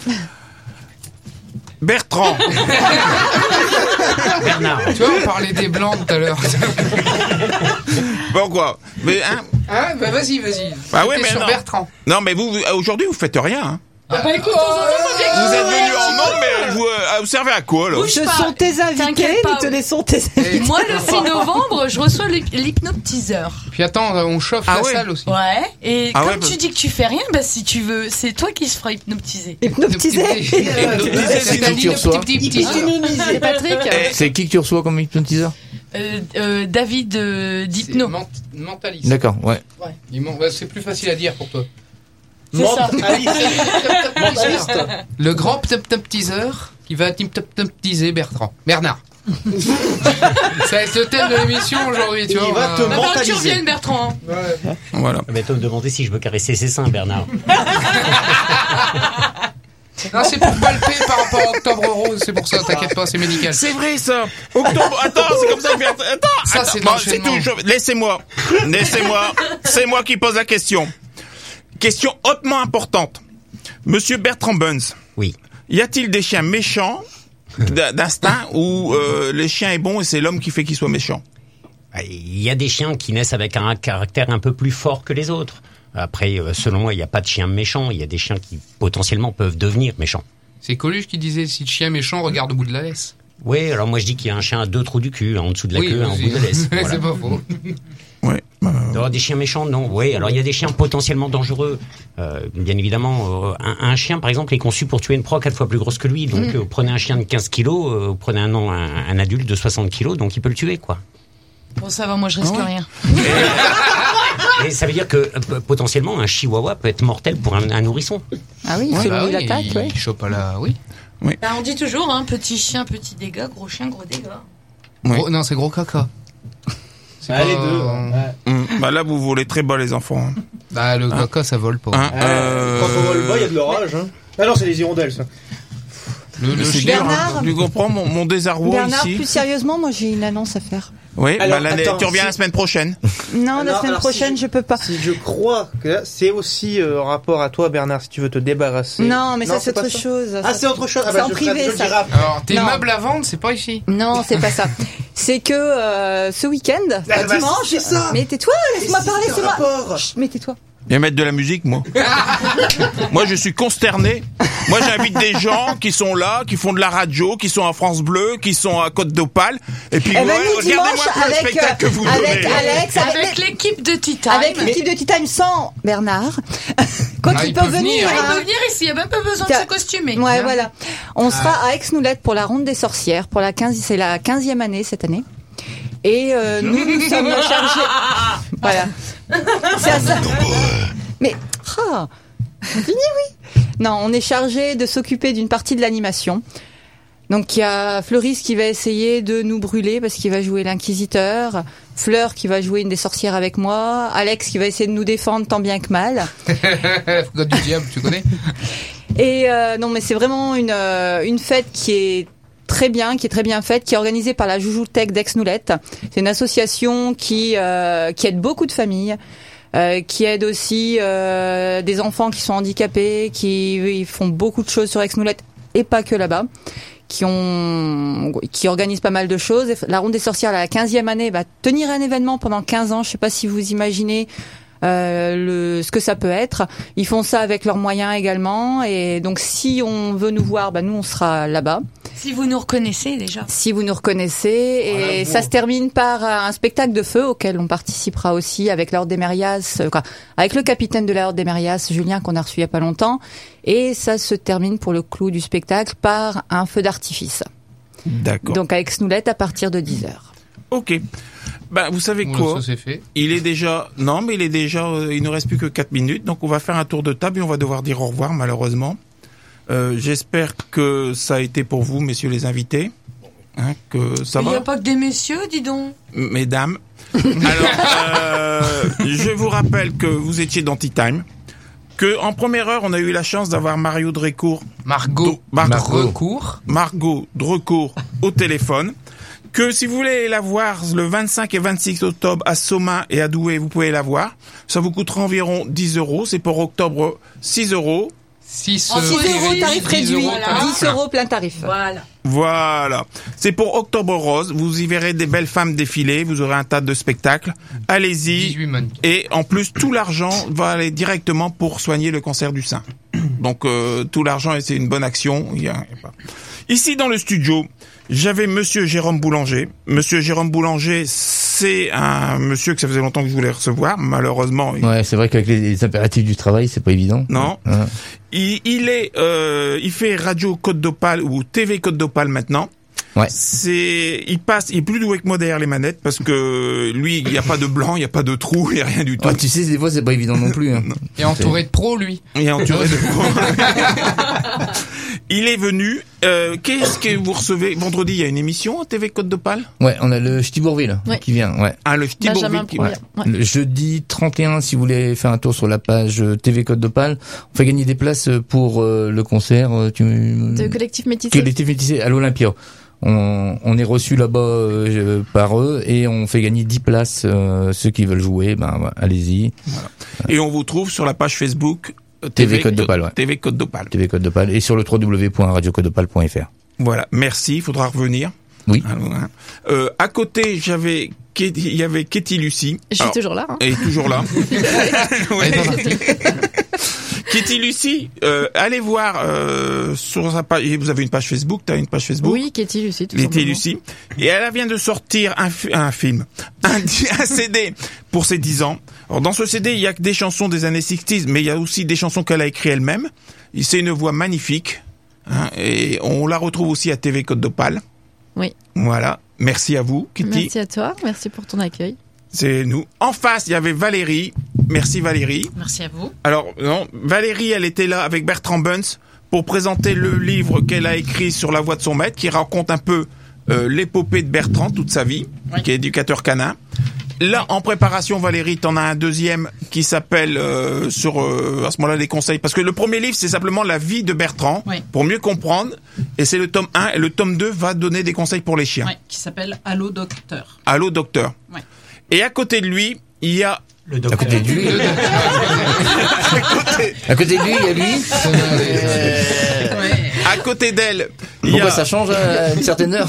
[SPEAKER 2] Bertrand.
[SPEAKER 8] Bernard.
[SPEAKER 4] Tu vois, on parlait des blancs tout à l'heure.
[SPEAKER 2] Bon, quoi? Mais, hein?
[SPEAKER 4] Ah, bah vas-y, vas-y.
[SPEAKER 2] Bah ouais,
[SPEAKER 4] T'es
[SPEAKER 2] mais
[SPEAKER 4] sur
[SPEAKER 2] non.
[SPEAKER 4] Bertrand.
[SPEAKER 2] Non, mais vous, vous- aujourd'hui, vous faites rien, hein?
[SPEAKER 9] Ah bah écoute,
[SPEAKER 2] Vous êtes venu en nom, mais vous, euh, vous servez à quoi, là?
[SPEAKER 9] Bouge
[SPEAKER 7] Ce
[SPEAKER 9] pas,
[SPEAKER 7] sont tes invités,
[SPEAKER 9] t'inquiète pas.
[SPEAKER 7] nous te laissons tes invités.
[SPEAKER 9] Moi, le six novembre, je reçois l'hyp- l'hypnotiseur.
[SPEAKER 4] Puis attends, on chauffe
[SPEAKER 2] Ah
[SPEAKER 4] la
[SPEAKER 2] ouais.
[SPEAKER 4] salle aussi.
[SPEAKER 9] Ouais. Et
[SPEAKER 2] Ah
[SPEAKER 9] comme
[SPEAKER 2] ouais,
[SPEAKER 9] tu
[SPEAKER 2] bah-
[SPEAKER 9] dis que tu fais rien, bah si tu veux, c'est toi qui se fera hypnotiser.
[SPEAKER 7] Hypnotisé.
[SPEAKER 2] Hypnotisé,
[SPEAKER 10] C'est qui que tu reçois
[SPEAKER 11] C'est Patrick.
[SPEAKER 10] C'est qui que tu reçois comme hypnotiseur?
[SPEAKER 9] Euh, euh, David euh, d'Hypno.
[SPEAKER 4] Ment- mentaliste.
[SPEAKER 10] D'accord, ouais.
[SPEAKER 4] Il m'en- bah, c'est plus facile à dire pour toi.
[SPEAKER 9] C'est ça.
[SPEAKER 5] Mentaliste.
[SPEAKER 4] Le grand ptop top teaser qui va tip top top teaser Bertrand. Bernard. Ça va être le thème de l'émission aujourd'hui, tu
[SPEAKER 5] Il
[SPEAKER 4] vois.
[SPEAKER 5] va
[SPEAKER 4] on
[SPEAKER 5] te
[SPEAKER 4] va-
[SPEAKER 9] Bah, bah, tu
[SPEAKER 5] mentaliser.
[SPEAKER 9] reviennes, Bertrand.
[SPEAKER 2] Voilà.
[SPEAKER 8] Mais toi me demander si je veux caresser ses seins, Bernard.
[SPEAKER 4] Non, c'est pour palper par rapport à Octobre Rose, c'est pour ça, t'inquiète pas, c'est médical.
[SPEAKER 2] C'est vrai, ça. Octobre. Attends, c'est comme ça que fait. Attends,
[SPEAKER 4] Ça,
[SPEAKER 2] attends.
[SPEAKER 4] c'est
[SPEAKER 2] Bon,
[SPEAKER 4] l'enchaînement.
[SPEAKER 2] tout. je- Laissez-moi. Laissez-moi. C'est moi qui pose la question. Question hautement importante. Monsieur Bertrand Bunz.
[SPEAKER 8] Oui.
[SPEAKER 2] Y a-t-il des chiens méchants d- d'instinct ou euh, les chiens est bon et c'est l'homme qui fait qu'il soit méchant?
[SPEAKER 8] Il y a des chiens qui naissent avec un caractère un peu plus fort que les autres. Après, euh, selon moi, il n'y a pas de chiens méchants. Il y a des chiens qui potentiellement peuvent devenir méchants.
[SPEAKER 4] C'est Coluche qui disait si le chien méchant regarde au bout de la laisse.
[SPEAKER 8] Oui, alors moi je dis qu'il y a un chien à deux trous du cul, en dessous de la
[SPEAKER 4] Oui,
[SPEAKER 8] queue, un au
[SPEAKER 4] aussi.
[SPEAKER 8] bout de la laisse. Voilà.
[SPEAKER 4] C'est pas faux.
[SPEAKER 2] Ouais.
[SPEAKER 8] Alors, des chiens méchants, non. Oui, alors il y a des chiens potentiellement dangereux. Euh, bien évidemment, euh, un, un chien, par exemple, est conçu pour tuer une proie quatre fois plus grosse que lui. Donc,
[SPEAKER 9] Mm.
[SPEAKER 8] euh, prenez un chien de quinze kilos, euh, vous prenez un, non, un, un adulte de soixante kilos, donc il peut le tuer, quoi.
[SPEAKER 9] Bon, ça va, moi je risque
[SPEAKER 2] Ah ouais.
[SPEAKER 9] rien.
[SPEAKER 8] Et ça veut dire que euh, potentiellement, un chihuahua peut être mortel pour un, un nourrisson.
[SPEAKER 7] Ah oui,
[SPEAKER 4] Ouais,
[SPEAKER 7] selon
[SPEAKER 4] bah
[SPEAKER 7] où
[SPEAKER 4] oui,
[SPEAKER 7] il attaque,
[SPEAKER 4] il
[SPEAKER 7] ouais.
[SPEAKER 4] chope à la... Oui.
[SPEAKER 9] Bah, on dit toujours, hein, petit chien, petit dégât, gros chien, gros dégât.
[SPEAKER 2] Ouais.
[SPEAKER 4] Gros- non, c'est gros caca. C'est
[SPEAKER 5] Ah,
[SPEAKER 4] pas-
[SPEAKER 5] les deux. Ouais.
[SPEAKER 2] Hum, Bah là, vous volez très bas, les enfants. hein.
[SPEAKER 4] Bah, le caca, ça vole pas.
[SPEAKER 2] Hein, euh,
[SPEAKER 5] Quand on vole bas, il y a de l'orage. Hein. Ah non, c'est les hirondelles, ça.
[SPEAKER 4] Le, le
[SPEAKER 2] c'est
[SPEAKER 4] chien...
[SPEAKER 2] dur,
[SPEAKER 7] Bernard.
[SPEAKER 2] hein. Tu comprends mon, mon désarroi
[SPEAKER 7] Bernard,
[SPEAKER 2] ici?
[SPEAKER 7] plus sérieusement, moi j'ai une annonce à faire.
[SPEAKER 2] Oui,
[SPEAKER 5] Alors,
[SPEAKER 2] bah, l'année-
[SPEAKER 5] attends,
[SPEAKER 2] tu reviens
[SPEAKER 5] si-
[SPEAKER 2] la semaine prochaine.
[SPEAKER 7] Non, la
[SPEAKER 5] Alors,
[SPEAKER 7] semaine
[SPEAKER 5] alors, si
[SPEAKER 7] prochaine,
[SPEAKER 5] je-
[SPEAKER 7] je peux pas.
[SPEAKER 5] Si je crois que là, c'est aussi euh, en rapport à toi, Bernard, si tu veux te débarrasser.
[SPEAKER 7] Non, mais ça c'est
[SPEAKER 5] pas
[SPEAKER 7] autre chose.
[SPEAKER 5] Ah, c'est autre chose. Ah,
[SPEAKER 7] C'est
[SPEAKER 5] bah,
[SPEAKER 7] en
[SPEAKER 5] je
[SPEAKER 7] privé,
[SPEAKER 5] ferai- je le
[SPEAKER 7] ça.
[SPEAKER 5] dirai après.
[SPEAKER 4] Alors, tes
[SPEAKER 7] Non.
[SPEAKER 4] meubles à vendre, c'est pas ici.
[SPEAKER 7] Non, c'est pas ça. C'est que euh, ce week-end,
[SPEAKER 5] Ah,
[SPEAKER 7] bah,
[SPEAKER 5] bah,
[SPEAKER 7] dimanche.
[SPEAKER 5] c'est ça.
[SPEAKER 7] Mais tais-toi, laisse-moi
[SPEAKER 5] Mais
[SPEAKER 7] parler,
[SPEAKER 5] c'est
[SPEAKER 7] c'est
[SPEAKER 5] un
[SPEAKER 7] moi.
[SPEAKER 5] rapport.
[SPEAKER 7] Chut, mais tais-toi.
[SPEAKER 2] Viens mettre de la musique, moi. Moi, je suis consterné. Moi, j'invite des gens qui sont là, qui font de la radio, qui sont à France Bleu, qui sont à Côte d'Opale. Et puis,
[SPEAKER 7] Eh ben,
[SPEAKER 2] ouais,
[SPEAKER 7] nous,
[SPEAKER 2] regardez-moi
[SPEAKER 7] dimanche,
[SPEAKER 2] tout le
[SPEAKER 7] avec,
[SPEAKER 2] spectacle que vous
[SPEAKER 7] avec
[SPEAKER 2] donnez.
[SPEAKER 7] Alex, avec,
[SPEAKER 9] Avec l'équipe de Titan.
[SPEAKER 7] avec l'équipe de Tea Time sans Bernard. Quand
[SPEAKER 4] Ah,
[SPEAKER 7] ils
[SPEAKER 4] il
[SPEAKER 7] peuvent
[SPEAKER 4] peut venir.
[SPEAKER 7] venir.
[SPEAKER 9] Il
[SPEAKER 7] hein.
[SPEAKER 9] peut venir ici, il n'y a même pas besoin de
[SPEAKER 7] T'as-
[SPEAKER 9] se costumer.
[SPEAKER 7] Ouais, voilà. On sera à Aix-Noulette pour la Ronde des Sorcières, pour la quinze, c'est la quinzième année cette année. Et euh, nous, nous sommes chargés. Voilà. C'est à ça. Mais, ah, fini, oui. Non, on est chargé de s'occuper d'une partie de l'animation. Donc il y a Fleuris qui va essayer de nous brûler parce qu'il va jouer l'inquisiteur, Fleur qui va jouer une des sorcières avec moi, Alex qui va essayer de nous défendre tant bien que mal.
[SPEAKER 4] God du diable, tu connais?
[SPEAKER 7] Et euh, non, mais c'est vraiment une euh, une fête qui est très bien, qui est très bien faite, qui est organisée par la Joujou Tech d'Aix-Noulette. C'est une association qui euh, qui aide beaucoup de familles. Euh, qui aide aussi euh, des enfants qui sont handicapés, qui ils font beaucoup de choses sur Aix-Noulette et pas que là-bas, qui ont qui organisent pas mal de choses. Et la Ronde des Sorcières, la quinzième année, va tenir un événement pendant quinze ans. Je sais pas si vous imaginez euh, le ce que ça peut être. Ils font ça avec leurs moyens également. Et donc, si on veut nous voir, bah nous on sera là-bas.
[SPEAKER 9] Si vous nous reconnaissez déjà.
[SPEAKER 7] Si vous nous reconnaissez, et
[SPEAKER 5] Voilà,
[SPEAKER 7] ça
[SPEAKER 5] bon.
[SPEAKER 7] se termine par un spectacle de feu auquel on participera aussi avec l'Ordre des Mérias, euh, quoi, avec le capitaine de l'Ordre des Mérias, Julien, qu'on a reçu il y a pas longtemps, et ça se termine pour le clou du spectacle par un feu d'artifice.
[SPEAKER 2] D'accord.
[SPEAKER 7] Donc avec Snoulette à partir de dix heures.
[SPEAKER 2] Ok. Ben, vous savez
[SPEAKER 4] Oula,
[SPEAKER 2] quoi?
[SPEAKER 4] ça c'est fait.
[SPEAKER 2] Il est déjà, non, mais il est déjà, euh, il ne reste plus que quatre minutes, donc on va faire un tour de table et on va devoir dire au revoir, malheureusement. Euh, j'espère que ça a été pour vous, messieurs les invités. Hein, que ça
[SPEAKER 9] Il n'y
[SPEAKER 2] va?
[SPEAKER 9] a pas que des messieurs, dis donc.
[SPEAKER 2] M- Mesdames. Alors, euh, je vous rappelle que vous étiez dans Tea Time. Que, en première heure, on a eu la chance d'avoir Mario Drécourt.
[SPEAKER 4] Margot.
[SPEAKER 2] Margot.
[SPEAKER 4] Recours.
[SPEAKER 2] Margot Drécourt au téléphone. Que si vous voulez la voir le vingt-cinq et vingt-six octobre à Somain et à Douai, vous pouvez la voir. Ça vous coûtera environ dix euros. C'est pour octobre six euros.
[SPEAKER 4] six
[SPEAKER 9] En six euros,
[SPEAKER 7] tarif réduit. dix euros plein tarif.
[SPEAKER 9] Voilà.
[SPEAKER 2] Voilà. C'est pour Octobre Rose. Vous y verrez des belles femmes défiler. Vous aurez un tas de spectacles. Allez-y.
[SPEAKER 4] dix-huit mannequins.
[SPEAKER 2] Et en plus, tout l'argent va aller directement pour soigner le cancer du sein. Donc euh, tout l'argent, c'est une bonne action. Il y a... Ici dans le studio, j'avais Monsieur Jérôme Boulanger. Monsieur Jérôme Boulanger, c'est un monsieur que ça faisait longtemps que je voulais recevoir. Malheureusement, il...
[SPEAKER 10] Ouais, c'est vrai qu'avec les, les impératifs du travail, c'est pas évident.
[SPEAKER 2] Non.
[SPEAKER 10] Ouais.
[SPEAKER 2] Il, il est, euh, il fait Radio Côte d'Opale ou T V Côte d'Opale maintenant.
[SPEAKER 10] Ouais.
[SPEAKER 2] C'est, il passe, il est plus doué que moi derrière les manettes parce que lui, il n'y a pas de blanc, il n'y a pas de trou, il n'y a rien du tout.
[SPEAKER 10] Ah, tu sais, des fois, c'est pas évident non plus. Hein.
[SPEAKER 4] Et entouré de pros, lui.
[SPEAKER 2] Il est entouré de pros. Il est venu. Euh, qu'est-ce que vous recevez vendredi? Il y a une émission à T V Côte d'Opale.
[SPEAKER 10] Ouais, on a le Ch'ti Bourville
[SPEAKER 11] Ouais.
[SPEAKER 10] qui vient. Ouais.
[SPEAKER 2] Ah, le Ch'ti Bourville.
[SPEAKER 11] Benjamin
[SPEAKER 2] qui-
[SPEAKER 11] Prouillard. Ouais.
[SPEAKER 10] Le jeudi trente et un, si vous voulez faire un tour sur la page euh, T V Côte d'Opale, on fait gagner des places pour euh, le concert. euh, Tu...
[SPEAKER 11] De collectif métissé.
[SPEAKER 10] Collectif métissé à l'Olympia. On, on est reçu là-bas euh, par eux et on fait gagner dix places. Euh, ceux qui veulent jouer, ben ouais, allez-y.
[SPEAKER 2] Voilà. Et on vous trouve sur la page Facebook euh,
[SPEAKER 10] T V Côte d'Opale, ouais.
[SPEAKER 2] T V Côte d'Opale.
[SPEAKER 10] T V Côte d'Opale et sur le w w w point radio côte d'opale point f r.
[SPEAKER 2] Voilà, merci, il faudra revenir.
[SPEAKER 10] Oui.
[SPEAKER 2] Alors, hein. Euh, à côté, j'avais, Ké- il y avait Katie Lucie.
[SPEAKER 11] Je suis
[SPEAKER 2] Alors,
[SPEAKER 11] toujours là. Hein.
[SPEAKER 2] Elle est toujours là. Ouais.
[SPEAKER 4] Elle est pas partie.
[SPEAKER 2] Katie Lucie, euh, allez voir euh, sur sa page. Vous avez une page Facebook, t'as une page Facebook.
[SPEAKER 11] Oui, Katie Lucie, tout
[SPEAKER 2] Katie
[SPEAKER 11] simplement.
[SPEAKER 2] Lucie. Et elle vient de sortir un, fi- un film, un, un C D pour ses dix ans. Alors dans ce C D, il y a que des chansons des années soixante, mais il y a aussi des chansons qu'elle a écrites elle-même. Et c'est une voix magnifique. Hein, et on la retrouve aussi à T V Côte d'Opale.
[SPEAKER 11] Oui.
[SPEAKER 2] Voilà. Merci à vous, Kitty.
[SPEAKER 11] Merci à toi, merci pour ton accueil.
[SPEAKER 2] C'est nous. En face, il y avait Valérie. Merci Valérie.
[SPEAKER 9] Merci à vous.
[SPEAKER 2] Alors, non, Valérie, elle était là avec Bertrand Bunz pour présenter le livre qu'elle a écrit sur la voix de son maître, qui raconte un peu euh, l'épopée de Bertrand, toute sa vie,
[SPEAKER 9] Oui.
[SPEAKER 2] qui est éducateur canin. Là, en préparation, Valérie, t'en as un deuxième qui s'appelle euh, sur euh, à ce moment-là les conseils, parce que le premier livre c'est simplement la vie de Bertrand
[SPEAKER 9] Oui.
[SPEAKER 2] pour mieux comprendre, et c'est le tome un, et le tome deux va donner des conseils pour les chiens.
[SPEAKER 9] Ouais, qui s'appelle Allô Docteur.
[SPEAKER 2] Allô docteur.
[SPEAKER 9] Ouais.
[SPEAKER 2] Et à côté de lui, il y a
[SPEAKER 8] Le
[SPEAKER 10] À
[SPEAKER 8] docteur.
[SPEAKER 10] côté de lui, à côté de lui, il y a lui.
[SPEAKER 9] Ouais.
[SPEAKER 2] à côté d'elle, il y
[SPEAKER 10] Pourquoi
[SPEAKER 2] a
[SPEAKER 10] ça change à une certaine heure?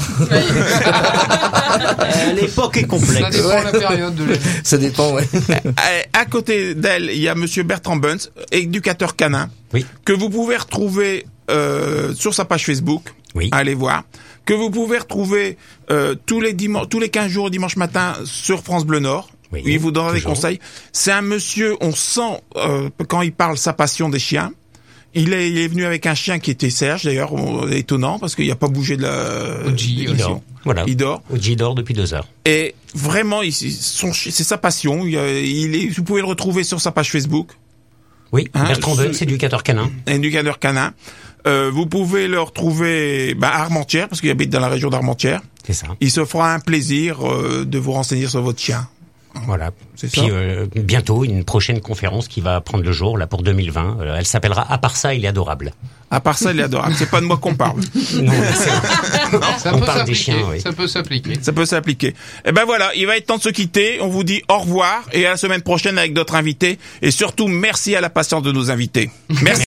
[SPEAKER 5] Euh, L'époque est
[SPEAKER 4] Ça
[SPEAKER 5] complexe.
[SPEAKER 4] dépend de la période de l'année.
[SPEAKER 10] Ça dépend, ouais.
[SPEAKER 2] à, à côté d'elle, il y a monsieur Bertrand Bunz, éducateur canin,
[SPEAKER 8] Oui.
[SPEAKER 2] que vous pouvez retrouver euh, sur sa page Facebook.
[SPEAKER 8] Oui.
[SPEAKER 2] Allez voir. Que vous pouvez retrouver euh, tous les dimanches, tous les quinze jours dimanche matin sur France Bleu Nord.
[SPEAKER 8] Oui,
[SPEAKER 2] il vous donnera des
[SPEAKER 8] toujours.
[SPEAKER 2] conseils. C'est un monsieur, on sent euh, quand il parle sa passion des chiens. Il est, il est venu avec un chien qui était Serge, d'ailleurs, on- étonnant parce qu'il n'a pas bougé de la.
[SPEAKER 4] Oji,
[SPEAKER 2] de
[SPEAKER 8] Il
[SPEAKER 2] l'émission.
[SPEAKER 8] dort. Voilà.
[SPEAKER 2] Il dort.
[SPEAKER 8] Oji dort depuis deux heures.
[SPEAKER 2] Et vraiment, il- son chi- c'est sa passion. Il, a- il est, vous pouvez le retrouver sur sa page Facebook.
[SPEAKER 8] Oui.
[SPEAKER 2] Hein,
[SPEAKER 8] Bertrand
[SPEAKER 2] ce-
[SPEAKER 8] Bunz, éducateur canin.
[SPEAKER 2] Éducateur canin. Euh, vous pouvez le retrouver bah, à Armentières, parce qu'il habite dans la région d'Armentières.
[SPEAKER 8] C'est ça.
[SPEAKER 2] Il se fera un plaisir euh, de vous renseigner sur votre chien.
[SPEAKER 8] Voilà.
[SPEAKER 2] C'est
[SPEAKER 8] Puis
[SPEAKER 2] ça.
[SPEAKER 8] euh, bientôt une prochaine conférence qui va prendre le jour là pour deux mille vingt. Euh, elle s'appellera À part ça, il est adorable.
[SPEAKER 2] À part ça, il est adorable. C'est pas de moi qu'on parle.
[SPEAKER 8] Non, c'est
[SPEAKER 4] Ça
[SPEAKER 8] On
[SPEAKER 4] peut
[SPEAKER 8] parle des
[SPEAKER 4] s'appliquer.
[SPEAKER 8] chiens, oui.
[SPEAKER 4] Ça peut s'appliquer.
[SPEAKER 2] Ça peut s'appliquer. Et ben voilà, il va être temps de se quitter. On vous dit au revoir et à la semaine prochaine avec d'autres invités. Et surtout, merci à la patience de nos invités. Merci.